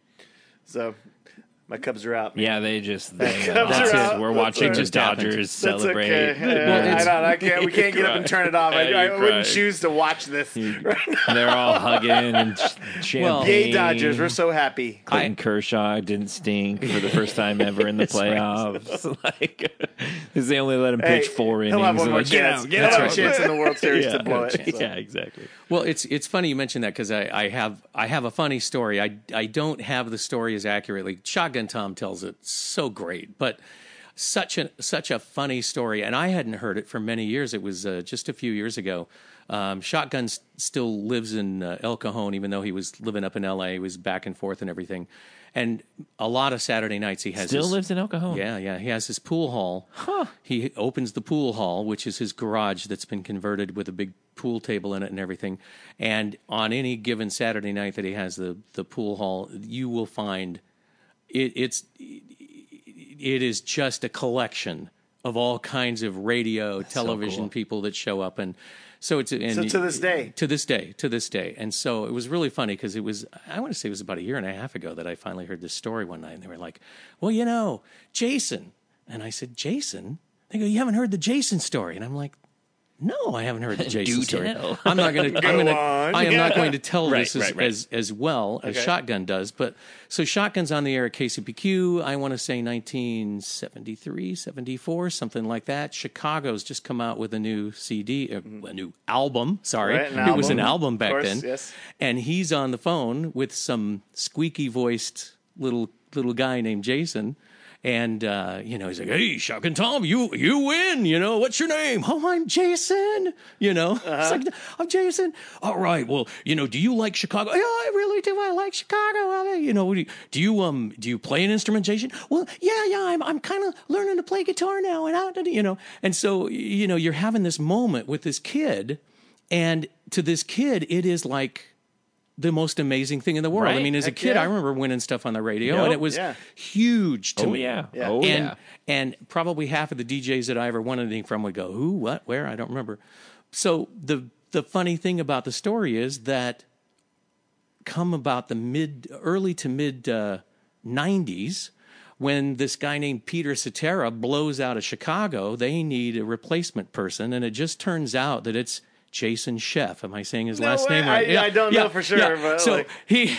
So, my Cubs are out. man. Yeah, they just they, uh, Cubs that's are it. out. We're That's watching all the right. Dodgers That's celebrate. okay. Uh, it's- I, don't, I can't. We can't get up and turn it off. I, Yeah, I you wouldn't cry. choose to watch this right now. They're all hugging and ch- champagne. Yay, Dodgers! We're so happy. Clayton Kershaw didn't stink for the first time ever in the That's right. playoffs. Like, because they only let him pitch Hey, four innings. he'll have one They're more like, get chance. out, He'll get have out. a chance in the World Series yeah. to blow it. so. Yeah, exactly. Well, it's it's funny you mentioned that because I, I have I have a funny story. I I don't have the story as accurately. Shotgun Tom tells it so great, but such a such a funny story, and I hadn't heard it for many years. It was uh, just a few years ago. Um, Shotgun s- still lives in uh, El Cajon, even though he was living up in L A. He was back and forth and everything. And a lot of Saturday nights he has Still his, lives in El Cajon. Yeah, yeah. He has his pool hall. Huh. He opens the pool hall, which is his garage that's been converted with a big pool table in it and everything. And on any given Saturday night that he has the, the pool hall, you will find it, it's it is just a collection of all kinds of radio, That's so television cool. people that show up. And so it's and So to this day? to this day, to this day. And so it was really funny because it was, I want to say it was about a year and a half ago that I finally heard this story one night. And they were like, well, you know, Jason. And I said, Jason? They go, you haven't heard the Jason story? And I'm like, no, I haven't heard the Jason Do story. tell. I'm not going to. Go I'm going to. on. I am not going to tell Right, this as, right, right. as as well as Okay. Shotgun does. But so Shotgun's on the air at K C P Q. I want to say nineteen seventy-three, seventy-four, something like that. Chicago's just come out with a new C D, a, a new album. Sorry, Right, an it was an album. album back Of course, then. yes. And he's on the phone with some squeaky voiced little little guy named Jason. And, uh, you know, he's like, hey, Shotgun Tom, you you win. You know, what's your name? Oh, I'm Jason. You know, Uh-huh. it's like, I'm Jason. All right. Well, you know, do you like Chicago? Yeah, I really do. I like Chicago. You know, do you, do you, um, do you play an instrument, Jason? Well, yeah, yeah. I'm, I'm kind of learning to play guitar now. And, I, you know, and so, you know, you're having this moment with this kid. And to this kid, it is like the most amazing thing in the world. Right. I mean, as a Heck kid, yeah. I remember winning stuff on the radio, Yep. and it was Yeah. huge to Oh, me. yeah. Yeah. Oh, and yeah. and probably half of the D Js that I ever won anything from would go, who, what, where? I don't remember. So the the funny thing about the story is that come about the mid, early to mid uh, nineties, when this guy named Peter Cetera blows out of Chicago, they need a replacement person, and it just turns out that it's Jason Sheff. Am I saying his No last way. name right? I- I don't know for sure, but, so like- he,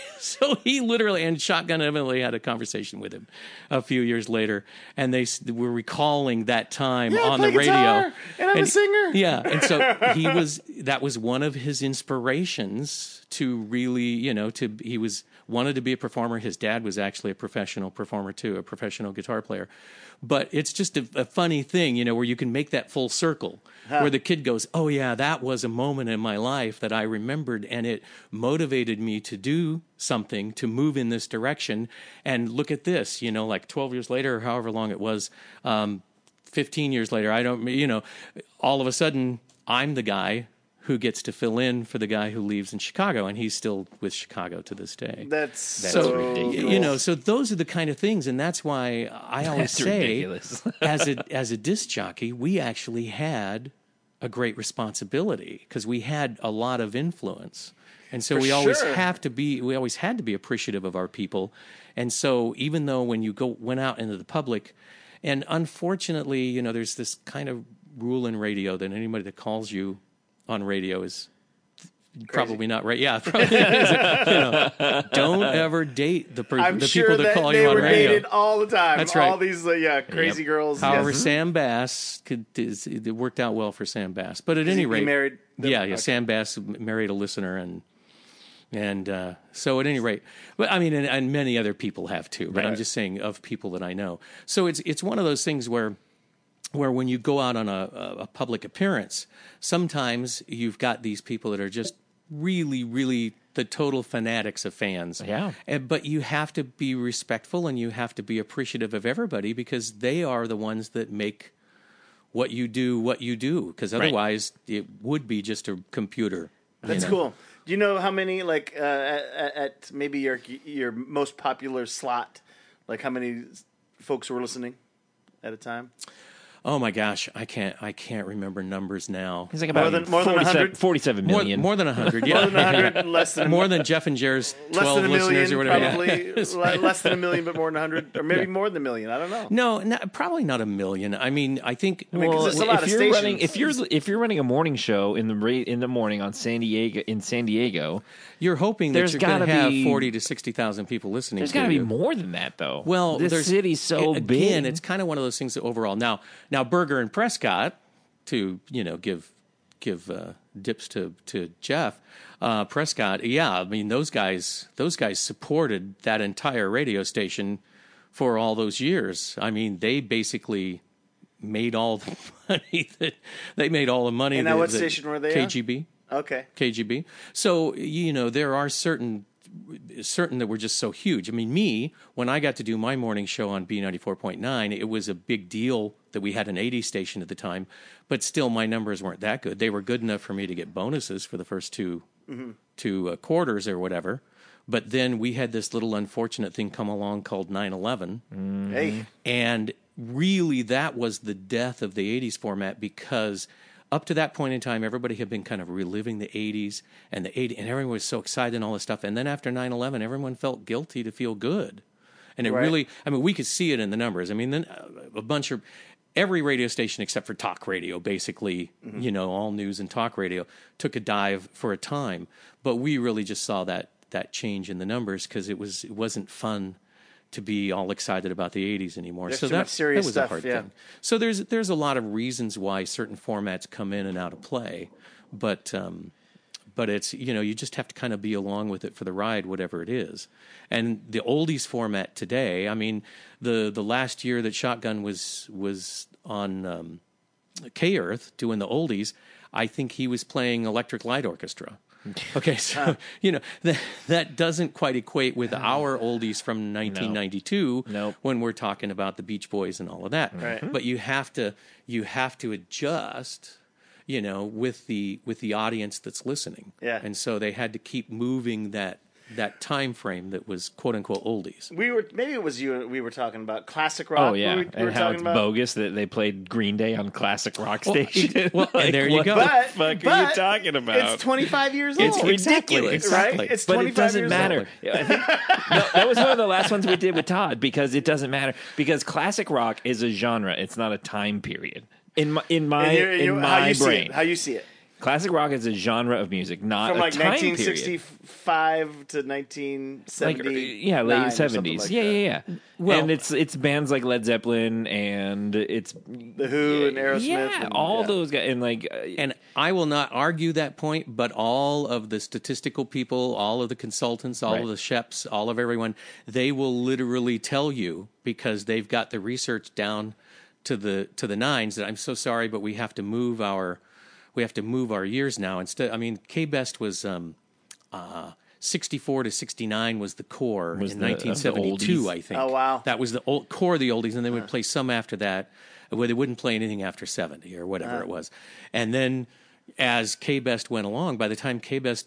so he literally, and Shotgun evidently had a conversation with him a few years later, and they s- were recalling that time Yeah, I on play the radio. guitar, and I'm a singer. Yeah, and so he was. That was one of his inspirations to really, you know, to he was wanted to be a performer. His dad was actually a professional performer too, a professional guitar player. But it's just a, a funny thing, you know, where you can make that full circle, where the kid goes, "Oh yeah, that was a moment in my life that I remembered, and it motivated me to do something, to move in this direction." And look at this, you know, like twelve years later, or however long it was. Um, fifteen years later, I don't, you know, all of a sudden I'm the guy who gets to fill in for the guy who leaves in Chicago, and he's still with Chicago to this day. That's so, so ridiculous. you know, so those are the kind of things, and that's why I always That's say, ridiculous. as a as a disc jockey, we actually had a great responsibility because we had a lot of influence. And so For we always sure. have to be, we always had to be appreciative of our people. And so even though when you go went out into the public, and unfortunately, you know, there's this kind of rule in radio that anybody that calls you on radio is probably not right. Yeah, probably is. You know, don't ever date the per- I'm the sure people that, that call they you on were radio. dated all the time. That's right. All these, uh, yeah, crazy girls. However, yes. Sam Bass could is, it worked out well for Sam Bass. But at Is any he- he rate, married them? yeah, yeah. Okay. Sam Bass married a listener, and and uh, so at any rate, but I mean, and, and many other people have too. But I'm Right. just saying of people that I know. So it's it's one of those things where. Where when you go out on a, a, a public appearance, sometimes you've got these people that are just really, really the total fanatics of fans. Yeah. And, but you have to be respectful and you have to be appreciative of everybody because they are the ones that make what you do what you do. Because otherwise, it would be just a computer. you That's know? cool. Do you know how many, like, uh, at, at maybe your your most popular slot, like how many folks were listening at a time? Oh my gosh, I can't I can't remember numbers now. He's like More about than- more than one hundred? forty-seven More, million. more than a hundred, yeah. More than one hundred, less than More than Jeff and Jer's less twelve than a listeners million, or whatever. probably Yeah. Le- less than a million, but more than a hundred, or maybe more than a million. I don't know. No, no, probably not a million. I mean, I think. mean, 'cause well, there's a lot if of you're stations. running, if you're if you're running a morning show in the ra- in the morning on San Diego in San Diego, You're hoping that There's you're going to gotta have be- forty to sixty thousand people listening. there's to got to be you. more than that though. Well, this there's, city's so again, big. it's kind of one of those things that overall. Now, now Berger and Prescott, to you know, give give uh, dips to to Jeff uh, Prescott. Yeah, I mean those guys those guys supported that entire radio station for all those years. I mean, they basically made all the money that they made all the money. And now that, what that station were they K G B. on? Okay. K G B. So, you know, there are certain certain that were just so huge. I mean, me, when I got to do my morning show on B ninety-four point nine, it was a big deal that we had an eighties station at the time, but still my numbers weren't that good. They were good enough for me to get bonuses for the first two mm-hmm. two uh, quarters or whatever. But then we had this little unfortunate thing come along called nine eleven. Mm-hmm. Hey. And really that was the death of the eighties format, because up to that point in time, everybody had been kind of reliving the eighties and the eighties, and everyone was so excited and all this stuff. And then after nine eleven, everyone felt guilty to feel good. And it right. really, I mean, we could see it in the numbers. I mean, then a bunch of, every radio station except for talk radio, basically, mm-hmm. you know, all news and talk radio, took a dive for a time. But we really just saw that that change in the numbers, because it was it wasn't fun to be all excited about the eighties anymore. There's so too that, much serious that was stuff, a hard yeah. thing. So there's there's a lot of reasons why certain formats come in and out of play, but um, but it's, you know, you just have to kind of be along with it for the ride, whatever it is. And the oldies format today, I mean, the the last year that Shotgun was was on um, K Earth doing the oldies, I think he was playing Electric Light Orchestra. Okay, so, you know, that, that doesn't quite equate with our oldies from nineteen ninety-two No. Nope. when we're talking about the Beach Boys and all of that. Right. But you have to you have to adjust, you know, with the with the audience that's listening. Yeah. And so they had to keep moving that that time frame that was quote unquote oldies. We were maybe it was you. We were talking about classic rock. Oh yeah, we, we and were how talking it's about. bogus that they played Green Day on classic rock Well, station. well, and there you what go. the But, fuck but are you talking about? It's twenty-five years old. It's Exactly, ridiculous, exactly. right? It's but twenty-five it doesn't years matter. old. I think, no, that was one of the last ones we did with Todd, because it doesn't matter, because classic rock is a genre. It's not a time period. In my in my And you're- in you're- how my you see brain, it? How you see it? classic rock is a genre of music, not From a like time nineteen period. sixty-five to nineteen Like, seventy. yeah, late seventies. Like yeah, that. yeah, yeah. Well- and it's it's bands like Led Zeppelin and it's The Who and Aerosmith. yeah, and, all yeah. those guys, and like uh, And I will not argue that point, but all of the statistical people, all of the consultants, all Right. of the sheps, all of everyone, they will literally tell you, because they've got the research down to the to the nines, that I'm so sorry, but we have to move our we have to move our years now. Instead, I mean, K-Best was um, uh, sixty-four to sixty-nine was the core Was in the- of the nineteen seventy-two, oldies. I think. Oh, wow. That was the old, core of the oldies, and they would play some after that, where they wouldn't play anything after seventy or whatever Uh. it was. And then as K-Best went along, by the time K-Best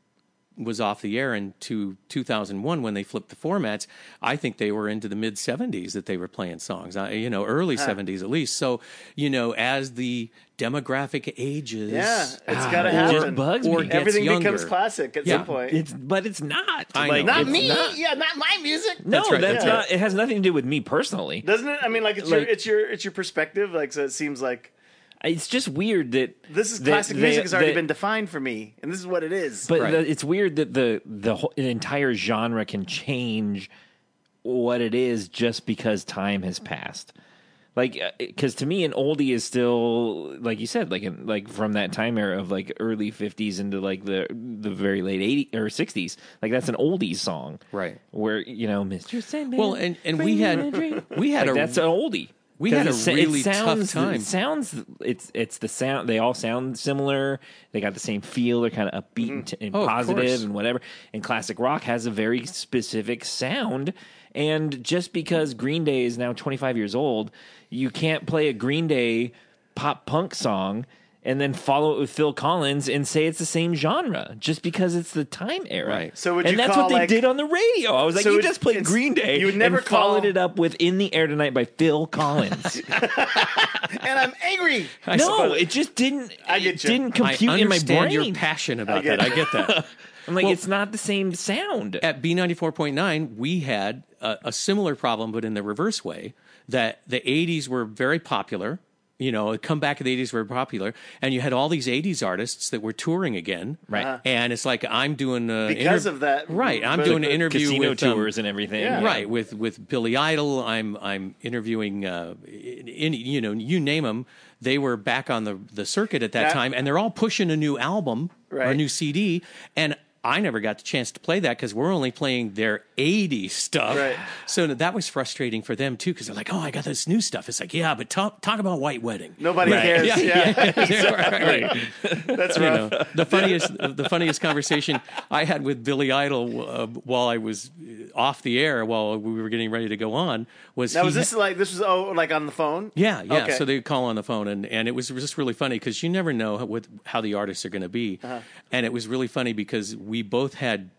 was off the air in two, two thousand one when they flipped the formats, I think they were into the mid-seventies that they were playing songs, uh, you know, early seventies at least. So, you know, as the demographic ages... Yeah, it's Ah, got to it happen. just bugs or me. gets Everything younger. becomes classic at Yeah. some point. it's but it's not. I like, know. not it's me. not. Yeah, not my music. No, That's right, that's that's not. right. It has nothing to do with me personally. Doesn't it? I mean, like it's your Like- it's your it's your perspective. Like so, it seems like It's just weird that this is that classic they- music has already that- been defined for me, and this is what it is. But Right. the, it's weird that the the whole, the entire genre can change what it is just because time has passed. Like, because to me, an oldie is still, like you said, like in, like from that time era of like early fifties into like the the very late eighties or sixties. Like that's an oldies song, Right. Where you know, Mister Sandman. Well, and, and we had we had like a that's an oldie. we had a 'Cause it, really it sounds, tough time. It sounds it's it's the sound. They all sound similar. They got the same feel. They're kind of upbeat and, t- and Oh, of positive course. and whatever. And classic rock has a very specific sound. And just because Green Day is now twenty-five years old, you can't play a Green Day pop punk song and then follow it with Phil Collins and say it's the same genre just because it's the time era. Right. So would and you that's call, what they like- did on the radio. I was like, So you it- just played it's- Green Day you would never and followed call- it up with In the Air Tonight by Phil Collins. and I'm angry. I no, suppose- it just didn't. I get it you. didn't I compute in my understand brain. your passion about get that. it. I get that. I'm like, Well- it's not the same sound. At B ninety-four point nine, we had a, a similar problem, but in the reverse way, that the eighties were very popular. You know, come back of the eighties were popular, and you had all these eighties artists that were touring again. Right. Uh-huh. And it's like, I'm doing a... Because of that, Right. I'm but- doing an but interview Casino with... um, tours and everything. Yeah. Right, with with Billy Idol, I'm I'm interviewing, uh, in, you know, you name them. They were back on the, the circuit at that That- time, and they're all pushing a new album or a Right. new C D. And I never got the chance to play that because we're only playing their eighties stuff. Right. So that was frustrating for them too because they're like, "Oh, I got this new stuff." It's like, "Yeah, but talk talk about White Wedding." Nobody Right. cares. Yeah, Yeah, yeah. Right. That's You rough. know, the funniest the funniest conversation I had with Billy Idol uh, while I was off the air while we were getting ready to go on was Now he was this like this was oh like on the phone? yeah, yeah. Okay. So they call on the phone, and, and it was just really funny because you never know what how the artists are going to be, Uh-huh. and it was really funny because we both had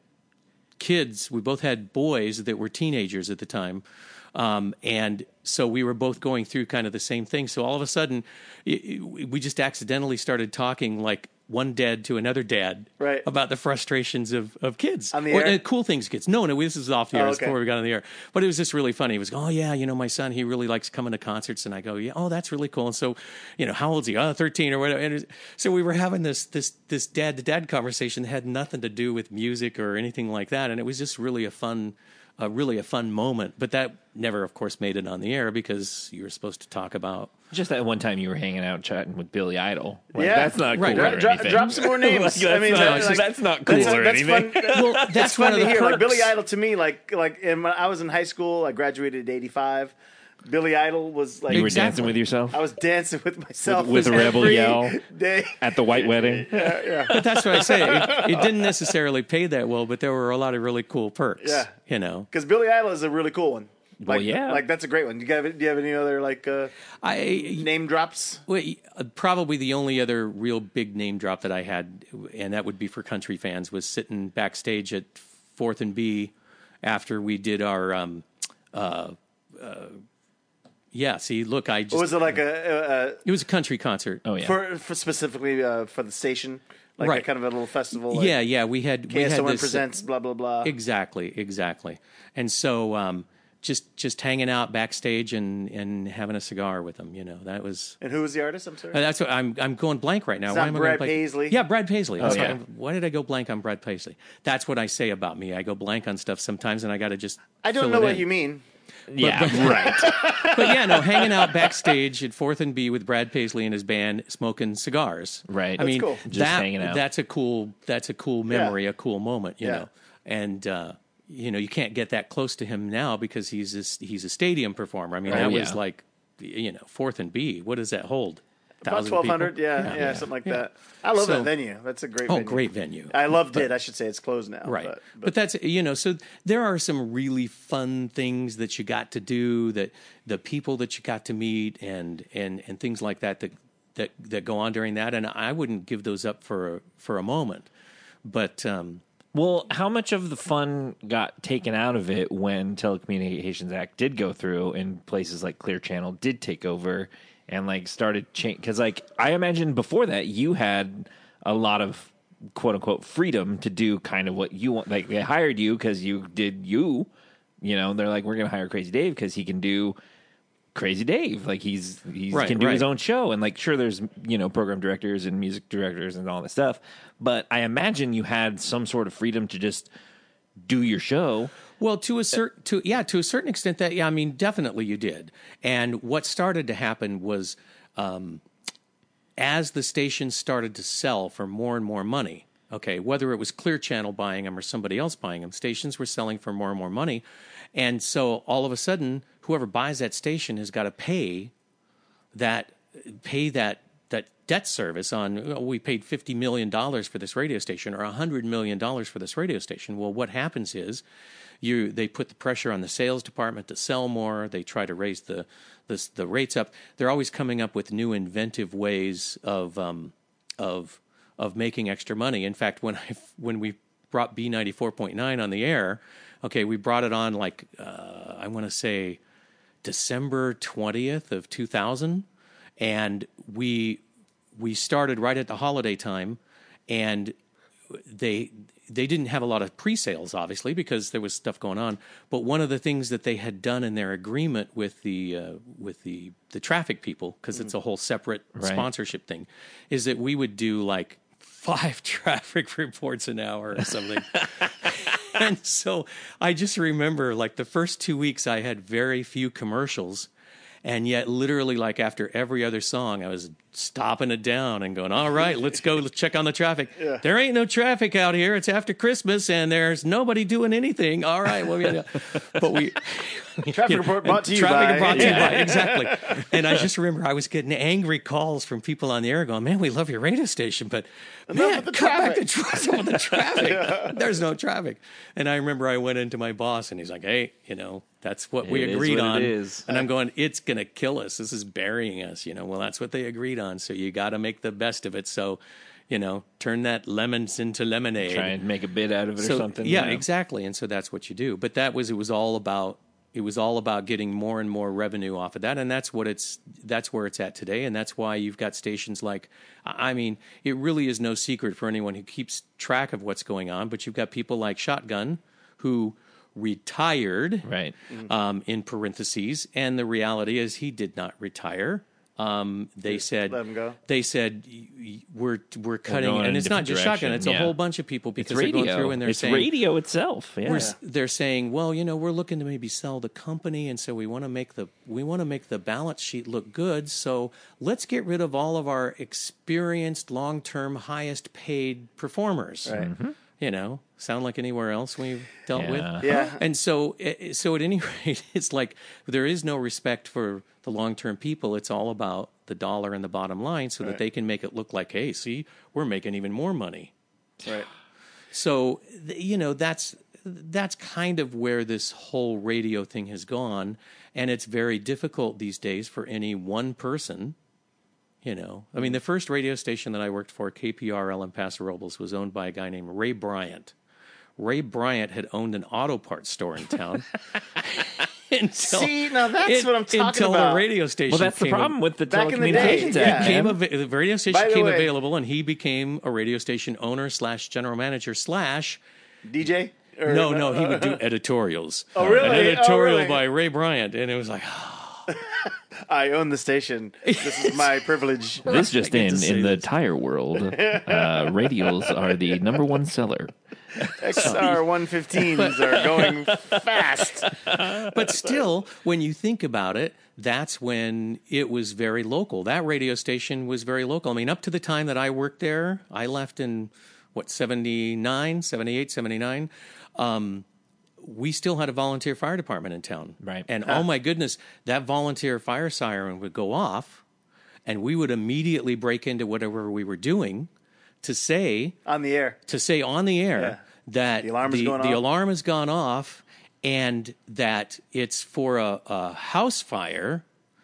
kids, we both had boys that were teenagers at the time, um, and so we were both going through kind of the same thing. So all of a sudden, it, it- we just accidentally started talking like one dad to another dad Right. about the frustrations of, of kids. On the Or, air? uh, cool things kids. No, no, this is off the air. Oh, This is okay. before we got on the air. But it was just really funny. He was, oh, yeah, you know, my son, he really likes coming to concerts. And I go, yeah, oh, that's really cool. And so, you know, how old's he? Oh, thirteen or whatever. And it was- so we were having this this this dad-to-dad conversation that had nothing to do with music or anything like that. And it was just really a fun uh, really a fun moment. But that never, of course, made it on the air because you were supposed to talk about Just that one time you were hanging out chatting with Billy Idol. Like, Yeah. that's not cool Right, or right. Dro- anything. drop some more names. Like, that's I mean, not, that- like- that's not cool That's, or that's anything. fun. Well, that's that's fun one of to the hear. Like perks. Billy Idol to me, like like in my, I was in high school. I graduated in eighty-five. Billy Idol was like You were Exactly. dancing with yourself I was dancing with myself With- with a rebel every yell. day. at the white wedding. But that's what I say. It, it didn't necessarily pay that well, but there were a lot of really cool perks. Yeah. You know, Because Billy Idol is a really cool one. Well, Like, yeah. like that's a great one. You have, do you have any other like uh, I name drops? well, uh, probably the only other real big name drop that I had, and that would be for country fans, was sitting backstage at Fourth and B after we did our. Um, uh, uh, yeah, see, look, I just. Or was it like a, it was a country concert. Oh a, yeah. a for for specifically uh, for the station, like a Right. kind of a little festival? Like yeah, yeah, we had. we K S had O N this, presents blah blah blah. Exactly, exactly. And so um, just just hanging out backstage and, and having a cigar with them, you know, that was. And who was the artist? I'm sorry. Uh, That's what I'm. I'm going blank right now. It's Why not am I Brad going blank? Paisley? Yeah, Brad Paisley. That's Oh, why yeah. I'm- Why did I go blank on Brad Paisley? That's what I say about me. I go blank on stuff sometimes, and I got to just. I don't fill know it what in. you mean. Yeah, right. But yeah, no, hanging out backstage at Fourth and B with Brad Paisley and his band, smoking cigars. Right. I mean, cool. Just that, hanging out. That's a cool. That's a cool memory. A cool moment. You Yeah. know, and. uh you know, you can't get that close to him now because he's a, he's a stadium performer. I mean, Oh, that yeah. was like, you know, Fourth and B. What does that hold? About Thousand twelve hundred, people? yeah, yeah, something like yeah. that. I love So- that venue. That's a great Oh, venue. great venue. I loved it. I should say it's closed now. Right. But, But, that's, you know, so there are some really fun things that you got to do, that the people that you got to meet and, and, and things like that, that, that, that go on during that. And I wouldn't give those up for, a- for a moment. But, um, Well, how much of the fun got taken out of it when Telecommunications Act did go through and places like Clear Channel did take over and like started change? Because like I imagine before that you had a lot of quote unquote freedom to do kind of what you want. Like they hired you because you did you, you know. They're like, we're going to hire Crazy Dave because he can do Crazy Dave. Like he's he Right, can do his right. own show, and like sure, there's you know program directors and music directors and all that stuff. But I imagine you had some sort of freedom to just do your show. Well, to a certain, to yeah, to a certain extent, that yeah, I mean, definitely you did. And what started to happen was, um, as the stations started to sell for more and more money. Okay, whether it was Clear Channel buying them or somebody else buying them, stations were selling for more and more money, and so all of a sudden, whoever buys that station has got to pay that pay that that debt service on. Oh, we paid fifty million dollars for this radio station or one hundred million dollars for this radio station. Well, what happens is you they put the pressure on the sales department to sell more. They try to raise the the, the rates up. They're always coming up with new inventive ways of um, of of making extra money. In fact, when I when we brought B ninety-four point nine on the air, okay, we brought it on like uh, I want to say December twentieth of two thousand. And we we started right at the holiday time, and they they didn't have a lot of pre-sales, obviously, because there was stuff going on. But one of the things that they had done in their agreement with the uh, with the the traffic people, because it's a whole separate Right. sponsorship thing, is that we would do like five traffic reports an hour or something. And so I just remember, like the first two weeks, I had very few commercials. And yet, literally, like after every other song, I was stopping it down and going, all right, let's go let's check on the traffic. Yeah. There ain't no traffic out here. It's after Christmas, and there's nobody doing anything. All right. Well, yeah. But we... Traffic report brought to you traffic by... brought to you by. Exactly. And I just remember I was getting angry calls from people on the air going, man, we love your radio station, but Enough man, with the cut back the, traffic." tra- some of the traffic. There's no traffic. And I remember I went into my boss, and he's like, hey, you know, that's what we It is agreed what on. it is. And I'm going, it's going to kill us. This is burying us. You know, well, that's what they agreed on. So you got to make the best of it. So, you know, turn that lemons into lemonade. Try and make a bit out of it So, or something. Yeah, you know? exactly. And so that's what you do. But that was, it was all about, it was all about getting more and more revenue off of that. And that's what it's, that's where it's at today. And that's why you've got stations like, I mean, it really is no secret for anyone who keeps track of what's going on, but you've got people like Shotgun who retired, right? Um, in parentheses. And the reality is he did not retire. Um, they Just said, let him go. they said, y- y- we're, we're cutting, going in and a it's not different just direction, Shotgun. It's a yeah. whole bunch of people because It's they're going radio. through and they're It's saying radio itself. Yeah. we're, s- they're saying, well, you know, we're looking to maybe sell the company, and so we want to make the we want to make the balance sheet look good. So let's get rid of all of our experienced, long term, highest paid performers. Right. Mm-hmm. You know, sound like anywhere else we've dealt Yeah. with. Yeah. And so, eh, so at any rate, it's like there is no respect for the long term people. It's all about the dollar and the bottom line, so that Right. they can make it look like, hey, see, we're making even more money. Right. So, th- you know, that's that's kind of where this whole radio thing has gone, and it's very difficult these days for any one person. You know, I mean, the first radio station that I worked for, K P R L in Paso Robles, was owned by a guy named Ray Bryant. Ray Bryant had owned an auto parts store in town. until, See, now that's it- what I'm talking until about. the radio station. Well, that's the came problem av- with the Back in the day, Telecommunications yeah. Act. Came man. av- the radio station By the came way- available, and he became a radio station owner slash general manager slash. D J? Or No, no, he would do editorials. Oh, really? An Oh, editorial really? by Ray Bryant, and it was like, I own the station. This is my privilege. This just I get in, to say in the this. tire world, uh, radials are the number one seller. X R one fifteens are going fast. but still, when you think about it, that's when it was very local. That radio station was very local. I mean, up to the time that I worked there, I left in, what, seventy-nine, seventy-eight, seventy-nine. Um, we still had a volunteer fire department in town. Right. And oh my goodness, that volunteer fire siren would go off, and we would immediately break into whatever we were doing to say On the air. to say on the air Yeah. that The alarm is the, going the off? alarm has gone off, and that it's for a, a house fire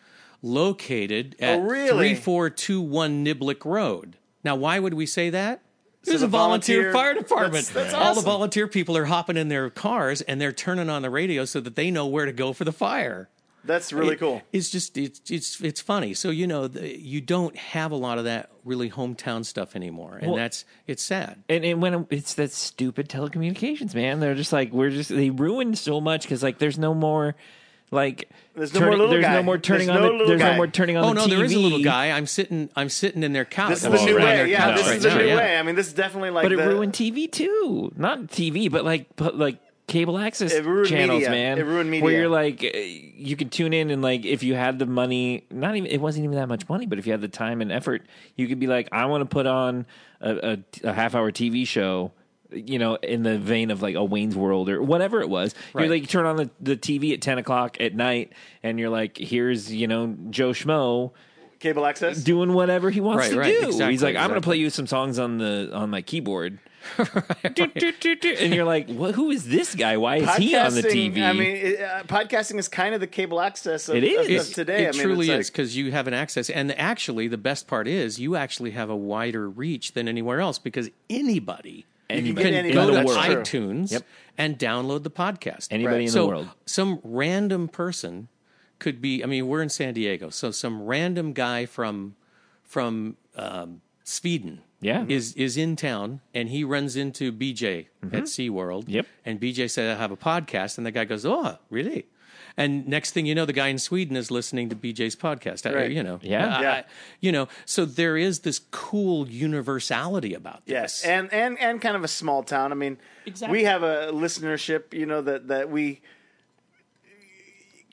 located at Oh, really? three four two one Niblick Road. Now, why would we say that? So There's the a volunteer, volunteer- fire department. that's- that's All the awesome. volunteer people are hopping in their cars and they're turning on the radio so that they know where to go for the fire. That's really It- cool. It's just it's it's it's funny. So you know the, you don't have a lot of that really hometown stuff anymore, and Well- that's it's sad. And, and when it's that stupid telecommunications, man, they're just like we're just they ruined so much because like there's no more like There's no turning, more little there's guy. no more turning There's on no the little there's guy. no more turning on Oh the no, T V. there is a little guy. I'm sitting. I'm sitting in their couch. This is I'm the sitting new on way. their Yeah, couch this right is the now, new yeah. way. I mean, this is definitely like But it the, ruined T V too. Not T V, but like but like cable access It ruined channels, media. man. It ruined media. Where you're like uh, you could tune in and like if you had the money, not even it wasn't even that much money, but if you had the time and effort, you could be like, I want to put on a, a, a half hour T V show. You know, in the vein of like a Wayne's World or whatever it was, Right. you're like you turn on the, the T V at ten o'clock at night, and you're like, "Here's you know Joe Schmo cable access. doing whatever he wants Right, to right, do." exactly, He's like, "I'm going to exactly. play you some songs on the on my keyboard," Do, do, do, do. and you're like, "What? Who is this guy? Why is he on the T V?" I mean, it, uh, podcasting is kind of the cable access of, It is. of- of It's- today. It I mean, truly it's is because you have an access, and actually, the best part is you actually have a wider reach than anywhere else because anybody, Anybody can in go the to world. iTunes Yep. and download the podcast. Anybody in the so world. some random person could be. I mean, we're in San Diego, so some random guy from from um, Sweden. Yeah. is is in town, and he runs into B J at SeaWorld. Yep. And B J said, I have a podcast. And the guy goes, oh, really? And next thing you know, the guy in Sweden is listening to B J's podcast. I- Right. you know, Yeah. I- Yeah. I- you know, so there is this cool universality about this. Yes, and and and kind of a small town. I mean, Exactly. we have a listenership, you know, that that we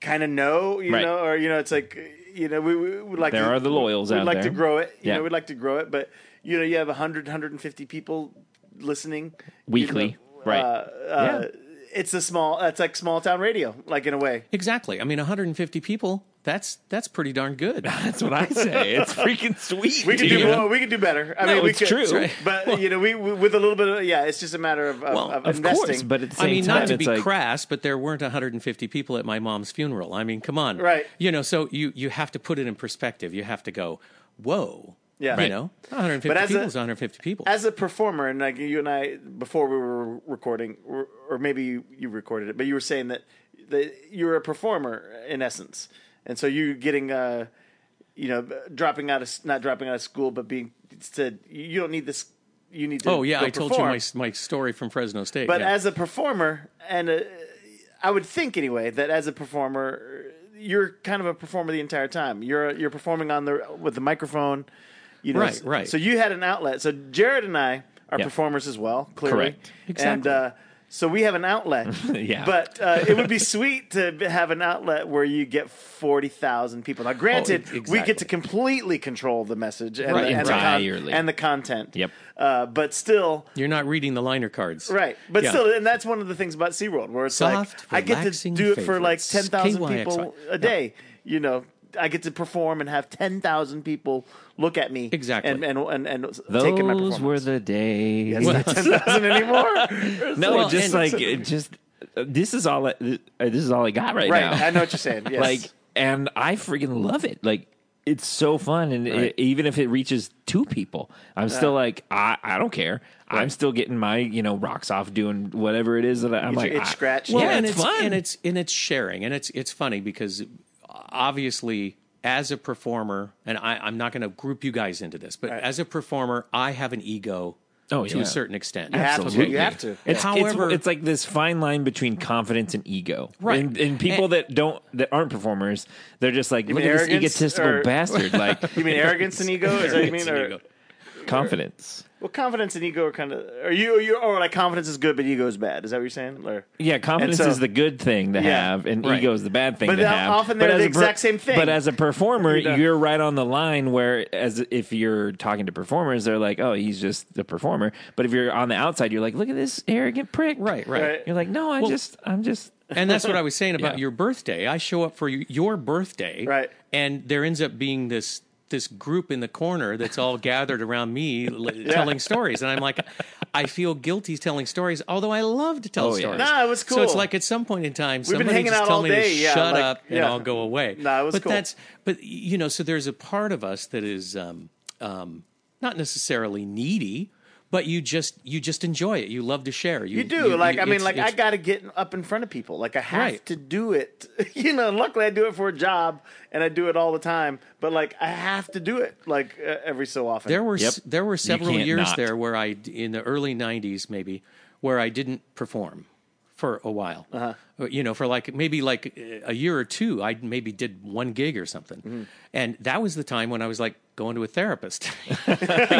kind of know, you Right. know, or you know, it's like you know, we, we would like There to, are the loyals we'd out like there. to grow it. You Yeah. know, we'd like to grow it, but you know, you have one hundred, one hundred fifty people listening Weekly. you know, Right. Uh, uh, Yeah. It's a small. It's like small town radio, like in a way. Exactly. I mean, one hundred fifty people. That's that's pretty darn good. That's what I say. It's freaking sweet. We could dude. do more. We could do better. I No, mean, we it's could, true. Right. But you know, we, we with a little bit of yeah, it's just a matter of, of, Well, of, Of investing. course, but at the same I mean, time, not to it's be like, crass, but there weren't one hundred fifty people at my mom's funeral. I mean, come on. Right. You know, so you, you have to put it in perspective. You have to go, whoa. Yeah. You Right. know, one hundred fifty But as people a- is one hundred fifty people. As a performer, and like you and I, before we were recording, or, or maybe you, you recorded it, but you were saying that, that you're a performer in essence, and so you getting, uh, you know, dropping out of not dropping out of school, but being said you don't need this. You need to. Oh yeah, go I told perform. you my my story from Fresno State. But yeah. as a performer, and uh, I would think anyway that as a performer, you're kind of a performer the entire time. You're you're performing on the with the microphone. You know, Right, right. So you had an outlet. So Jared and I are Yeah. performers as well, clearly. Correct. And Exactly. uh, so we have an outlet. Yeah. But uh, it would be sweet to have an outlet where you get forty thousand people. Now, granted, Oh, e- we get to exactly. completely control the message and, Right, the, and, the, entirely. con- and the content. Yep. Uh, but still, You're not reading the liner cards. right. But Yeah. still, and that's one of the things about SeaWorld, where it's Soft, like, I get to relaxing do it for like favorites. ten thousand K Y X Y. people a day. You know, I get to perform and have ten thousand people look at me. Exactly. And, and, and, and take in my those performance. were the days. It's not ten thousand anymore. No, Well, just and- like it just uh, this is all I, uh, this is all I got right, Right. now. I know what you're saying. Yes. Like, and I freaking love it. Like, it's so fun, and Right. it, even if it reaches two people, I'm still like, I, I don't care. I'm still getting my you know rocks off doing whatever it is that I, I'm Get like. your itch I- scratched. Well, Yeah, and it's it's, fun. and it's and it's sharing, and it's it's funny because obviously, as a performer, and I, I'm not going to group you guys into this, but Right. as a performer, I have an ego Oh, to yeah. a certain extent. You have to. Absolutely. You have to. It's, However- it's, it's like this fine line between confidence and ego, Right. And, and people And- that don't that aren't performers, they're just like, You look mean at this arrogance egotistical or- bastard. Like You mean arrogance and ego? Is that what you mean? Or, confidence. well, confidence and ego are kind of. Are you? you or like confidence is good, but ego is bad. Is that what you're saying? Or, Yeah, confidence And so- is the good thing to Yeah, have, and right. ego is the bad thing But to they're- have. often they're as the a exact same thing. But as a performer, You know. you're right on the line where, as if you're talking to performers, they're like, "Oh, he's just the performer." But if you're on the outside, you're like, "Look at this arrogant prick." Right, right. Right. You're like, "No, I Well- just, I'm just." And that's what I was saying about Yeah. your birthday. I show up for y- your birthday, Right. and there ends up being this this group in the corner that's all gathered around me l- telling stories, and I'm like, I feel guilty telling stories, although I love to tell Oh, yeah. stories. No, it was So it's cool. like at some point in time, We've been somebody hanging just out tell all me day, to yeah, shut like- up and yeah. I'll go away. No, it was but cool. that's but you know, so there's a part of us that is um, um, not necessarily needy. But you just you just enjoy it. You love to share. You, You do. like, I mean, it's- like, I it's- got to get up in front of people. Like, I have Right. to do it. You know, luckily I do it for a job, and I do it all the time. But, like, I have to do it, like, uh, every so often. There were Yep. s- there were several can't years not. there where I in the early nineties maybe where I didn't perform for a while. Uh-huh. You know, for like maybe like a year or two, I maybe did one gig or something, Mm-hmm. and that was the time when I was like going to a therapist. you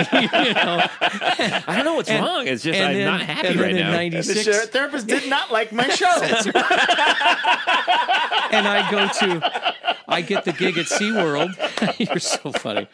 know? I don't know what's And- wrong. It's just and I'm then- not happy and then right in now. The ninety-six, sheriff therapist did not like my show. and I go to, I get the gig at SeaWorld. You're so funny.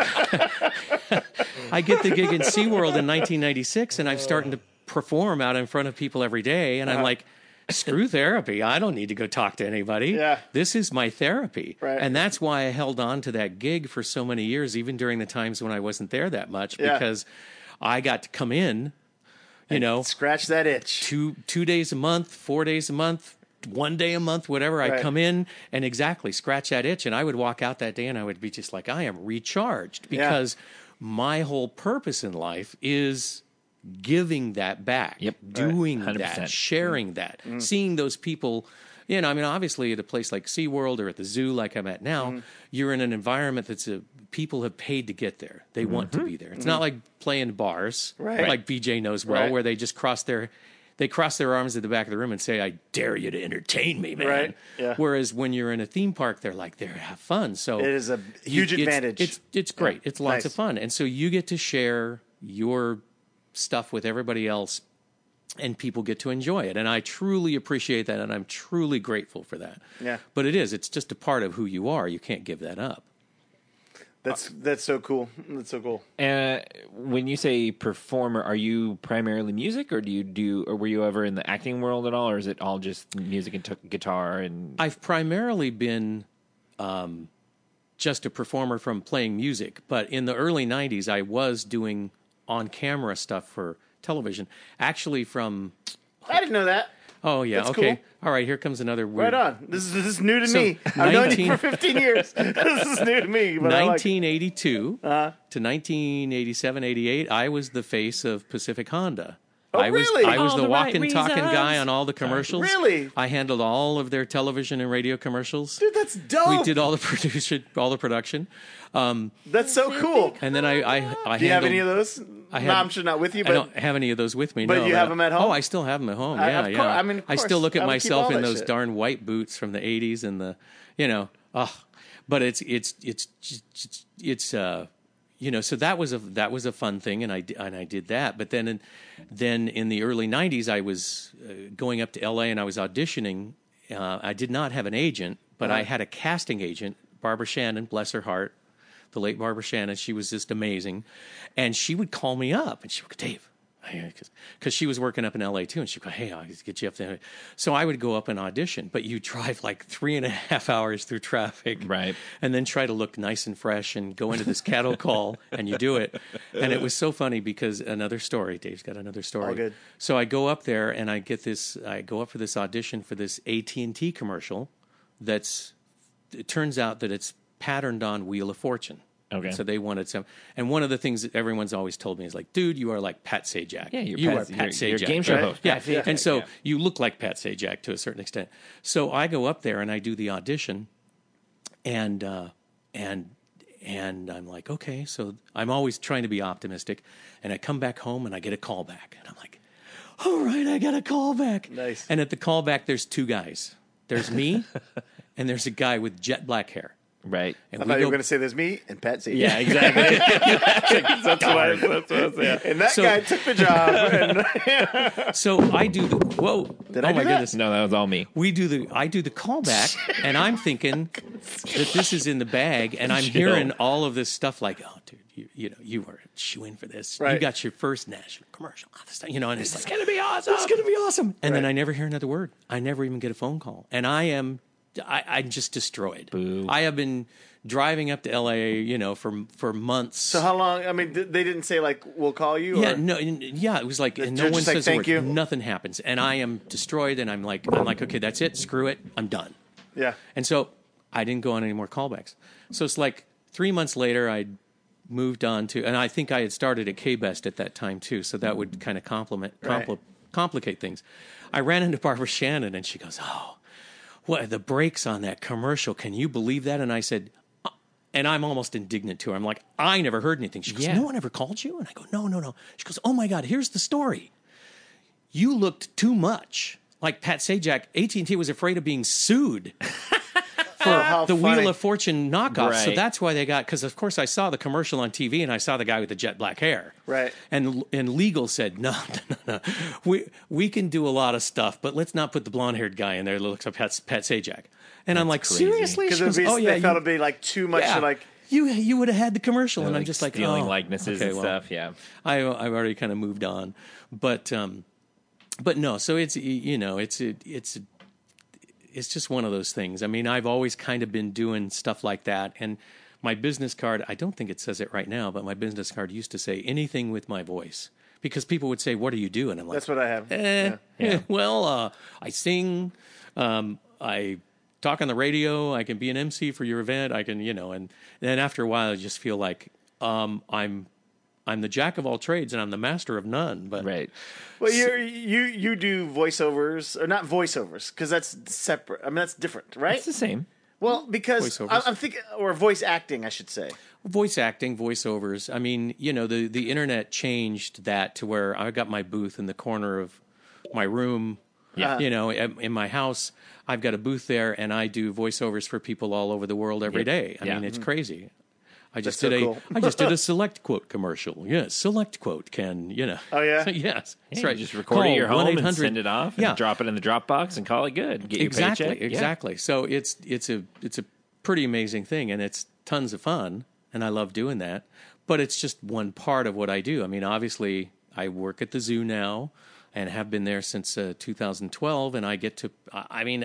I get the gig in SeaWorld in nineteen ninety-six, and I'm starting to perform out in front of people every day, and I'm like, screw therapy. I don't need to go talk to anybody. Yeah. This is my therapy. Right. And that's why I held on to that gig for so many years, even during the times when I wasn't there that much, Yeah. because I got to come in, you know, Scratch that itch. two two days a month, four days a month, one day a month, whatever. I'd Right. come in and exactly scratch that itch, and I would walk out that day and I would be just like, I am recharged, Yeah. because my whole purpose in life is giving that back, Yep. doing Right. one hundred that, percent. sharing that, seeing those people. You know, I mean, obviously, at a place like SeaWorld or at the zoo, like I'm at now, you're in an environment that's a people have paid to get there. They want to be there. It's not like playing bars, Right. like B J knows well, Right. where they just cross their they cross their arms at the back of the room and say, "I dare you to entertain me, man." Right. Yeah. Whereas when you're in a theme park, they're like, "There, have fun." So It is a you- huge it's- advantage. It's it's great. Yeah. It's lots Nice. of fun, and so you get to share your stuff with everybody else and people get to enjoy it. And I truly appreciate that, and I'm truly grateful for that. Yeah. But it is. It's just a part of who you are. You can't give that up. That's that's so cool. That's so cool. Uh, when you say performer, are you primarily music, or do you do, or were you ever in the acting world at all, or is it all just music and t- guitar and? I've primarily been um, just a performer from playing music, but in the early nineties, I was doing on-camera stuff for television. Actually, from I didn't know that. oh yeah, That's okay, cool. all right. Here comes another weird. Right on. This is this is new to So, me. I've known nineteen you for fifteen years. This is new to me. But I like- nineteen eighty-two Uh-huh. to nineteen eighty-seven, eighty-eight, I was the face of Pacific Honda. Oh, I was, really? I was All the the right walking, talking reasons. guy on all the commercials. Really? I handled all of their television and radio commercials. Dude, that's dope. We did all the production, all the production. Um, That's so cool. and then I, I, I Do you have handled- any of those? I no, had- I'm sure not with you, I but don't have any of those with me. But no, you have them at home? Oh, I still have them at home. I- Yeah, of yeah. course. I mean, of I still course. look at I would keep myself all in that those shit. darn white boots from the eighties and the, you know, oh, but it's it's it's it's it's uh, you know, so that was a that was a fun thing, and I di- and I did that. But then in, then in the early nineties, I was uh, going up to L A and I was auditioning. Uh, I did not have an agent, but I had a casting agent, Barbara Shannon, bless her heart. The late Barbara Shannon, she was just amazing. And she would call me up and she would go, Dave, because she was working up in L A too. And she'd go, hey, I'll get you up there. So I would go up and audition, but you drive like three and a half hours through traffic. Right. And then try to look nice and fresh and go into this cattle call and you do it. And it was so funny because another story, Dave's got another story. All good. So I go up there and I get this, I go up for this audition for this A T and T commercial that's, it turns out that it's patterned on Wheel of Fortune. Okay. So they wanted some, and one of the things that everyone's always told me is like, dude, you are like Pat Sajak. Yeah, you're you Pat- are Pat you're- Sajak. you're a game show right? host. Yeah, Pat Sajak, and so yeah. you look like Pat Sajak to a certain extent. So I go up there and I do the audition, and uh, and and I'm like, okay. So I'm always trying to be optimistic, and I come back home and I get a call back, and I'm like, all right, I got a call back. Nice. And at the callback, there's two guys. There's me, and there's a guy with jet black hair. Right. And I we thought you go- were going to say there's me and Pat Sajak. Yeah, exactly. that's what I, that's what I was saying. And that So- guy took the job. And So I do the whoa. Did oh I do my that? goodness. No, that was all me. We do the I do the callback, and I'm thinking that this is in the bag, and I'm hearing all of this stuff like, oh, dude, you, you know, you were shooing for this. You Right. got your first national commercial, all this stuff, you know, and it's like, gonna be awesome. it's gonna be awesome. And then Right. I never hear another word. I never even get a phone call, and I am, I, I'm just destroyed. Boo. I have been driving up to L A, you know, for for months. so how long? I mean, th- they didn't say like we'll call you. Yeah, or? no, n- yeah, it was like, and no They're one just like, says a "Thank word. you." Nothing happens, and I am destroyed, and I'm like, I'm like, okay, that's it, screw it, I'm done. Yeah. And so I didn't go on any more callbacks. So it's like three months later, I moved on to, and I think I had started at K-Best at that time too, so that would kind of complement, compli- Right. complicate things. I ran into Barbara Shannon, and she goes, oh, what, the brakes on that commercial, can you believe that? And I said, uh, and I'm almost indignant to her. I'm like, I never heard anything. She goes, Yeah. no one ever called you? And I go, no, no, no. She goes, oh my God, here's the story. You looked too much like Pat Sajak. A T and T was afraid of being sued for how the funny. Wheel of Fortune knockoff. So Right. that's why they got, because of course I saw the commercial on T V and I saw the guy with the jet black hair. Right. And and legal said, no, no, no, no. We, we can do a lot of stuff, but let's not put the blonde haired guy in there that looks like Pat, Pat Sajak. And I'm like, crazy. seriously? Because She goes, be, oh, yeah, they felt you- it'd be like too much. yeah. Like You you would have had the commercial, and I'm Like just like stealing oh, likenesses okay, and well, stuff. Yeah. I I've already kind of moved on, but um, but no. So it's you know it's it, it's it's just one of those things. I mean, I've always kind of been doing stuff like that, and my business card. I don't think it says it right now, but my business card used to say anything with my voice, because people would say, "What do you do?" And I'm like, that's what I have. Eh, Yeah. eh, well, uh, I sing, um, I talk on the radio, I can be an M C for your event, I can, you know, and then after a while, I just feel like um, I'm I'm the jack of all trades and I'm the master of none. But Right. Well, you you you do voiceovers or not voiceovers because that's separate. I mean, that's different, right? It's the same. Well, because Voiceovers. I, I'm thinking, or voice acting, I should say. voice acting, voiceovers. I mean, you know, the the internet changed that to where I got my booth in the corner of my room. Yeah. You know, in in my house, I've got a booth there, and I do voiceovers for people all over the world every Yep. day. I Yeah. mean, it's crazy. I just That's did so a cool. I just did a Select Quote commercial. Yes, Select Quote can, you know. Oh, yeah? yes. That's Yeah, right. You just record it at your Call home and one eight hundred send it off and Yeah. drop it in the Dropbox and call it good. Get your exactly, paycheck. Yeah. exactly. So it's it's a it's a pretty amazing thing, and it's tons of fun, and I love doing that. But it's just one part of what I do. I mean, obviously, I work at the zoo now, and have been there since uh, two thousand twelve, and I get to. I I mean,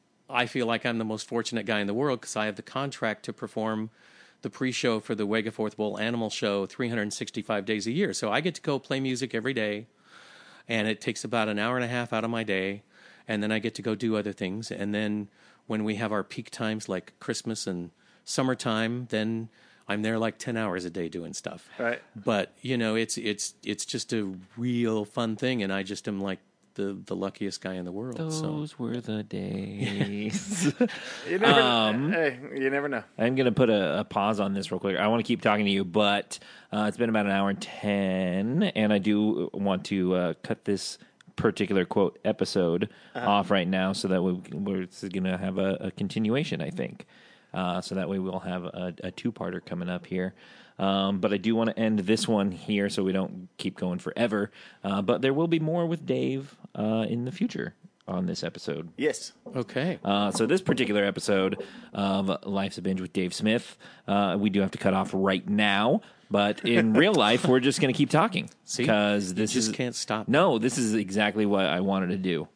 I feel like I'm the most fortunate guy in the world because I have the contract to perform the pre-show for the Wega Fourth Bowl Animal Show three hundred sixty-five days a year. So I get to go play music every day, and it takes about an hour and a half out of my day, and then I get to go do other things. And then when we have our peak times like Christmas and summertime, then I'm there like ten hours a day doing stuff. Right. But, you know, it's it's it's just a real fun thing, and I just am like the, the luckiest guy in the world. Those so. were the days. You never, Um, hey, you never know. I'm going to put a, a pause on this real quick. I want to keep talking to you, but uh, it's been about an hour and ten, and I do want to uh, cut this particular quote episode Uh-huh. off right now so that we, we're going to have a, a continuation, I think. Uh, so that way we'll have a, a two-parter coming up here. Um, but I do want to end this one here so we don't keep going forever. Uh, but there will be more with Dave uh, in the future on this episode. Yes. Okay. Uh, so this particular episode of Life's a Binge with Dave Smith, uh, we do have to cut off right now. But in real life, we're just going to keep talking. See? Because this you just is, can't stop. No, this is exactly what I wanted to do.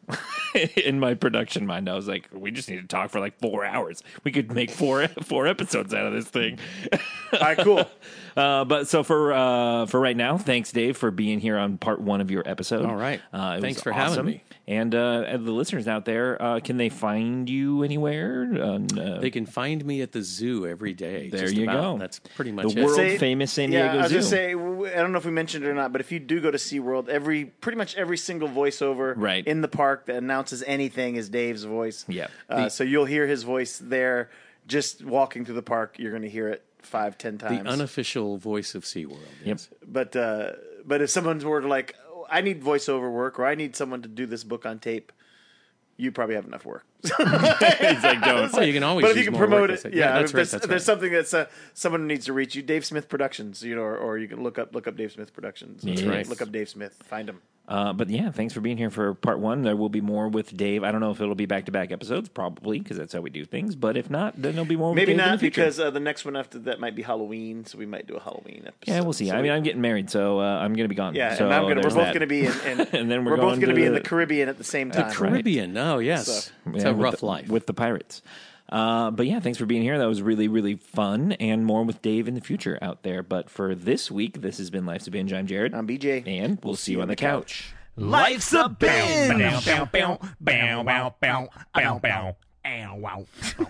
In my production mind, I was like, we just need to talk for like four hours. We could make four four episodes out of this thing. All right, cool. Uh, but so for uh, for right now, thanks, Dave, for being here on part one of your episode. All right. Uh, it Thanks was for having awesome. me. And, uh, and the listeners out there, uh, can they find you anywhere? On, uh, They can find me at the zoo every day. There just you about. go. That's pretty much The it. world Say- famous San Yeah, Diego I was Zoo. gonna say, w- I don't know if we mentioned it or not, but if you do go to SeaWorld, every pretty much every single voiceover Right. in the park that announces anything is Dave's voice. Yeah. Uh, The- so you'll hear his voice there. Just walking through the park, you're going to hear it five, ten times. The unofficial voice of SeaWorld. Yes. But uh, but if someone were to like, oh, I need voiceover work, or I need someone to do this book on tape, you probably have enough work. He's like, don't. Well, you can always But if use you can more promote work it, with yeah, that's if right. there's, That's if there's right. something that's uh, someone needs to reach you, Dave Smith Productions, you know, or, or you can look up look up Dave Smith Productions. That's Or right. Look up Dave Smith, find him. Uh, but yeah, thanks for being here for part one. There will be more with Dave. I don't know if it'll be back-to-back episodes, probably, because that's how we do things. But if not, then there'll be more with Maybe Dave in the not, future. because uh, the next one after that might be Halloween, so we might do a Halloween episode. Yeah, we'll see. So I mean, we- I'm getting married, so uh, I'm going to be gone. yeah, so and I'm gonna, we're there's both that. going to be in, in And then we're we're both going going to to be in the- the Caribbean at the same The time. Caribbean. Oh, yes. So- it's Yeah, a with rough the- life. with the pirates. Uh, but yeah, thanks for being here. That was really, really fun, and more with Dave in the future out there. But for this week, this has been Life's a Binge. I'm Jared. I'm B J. And we'll see you on the couch. Life's a binge. Bow, bow, bow, bow, bow, bow, bow, bow. Ow, wow.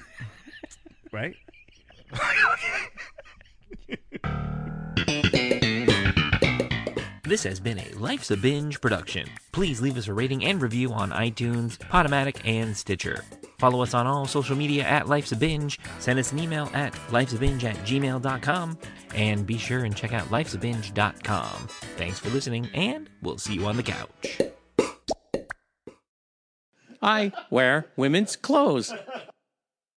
Right? This has been a Life's a Binge production. Please leave us a rating and review on iTunes, Podomatic, and Stitcher. Follow us on all social media at Life's a Binge. Send us an email at lifesabinge at gmail dot com. And be sure and check out lifesabinge dot com. Thanks for listening, and we'll see you on the couch. I wear women's clothes.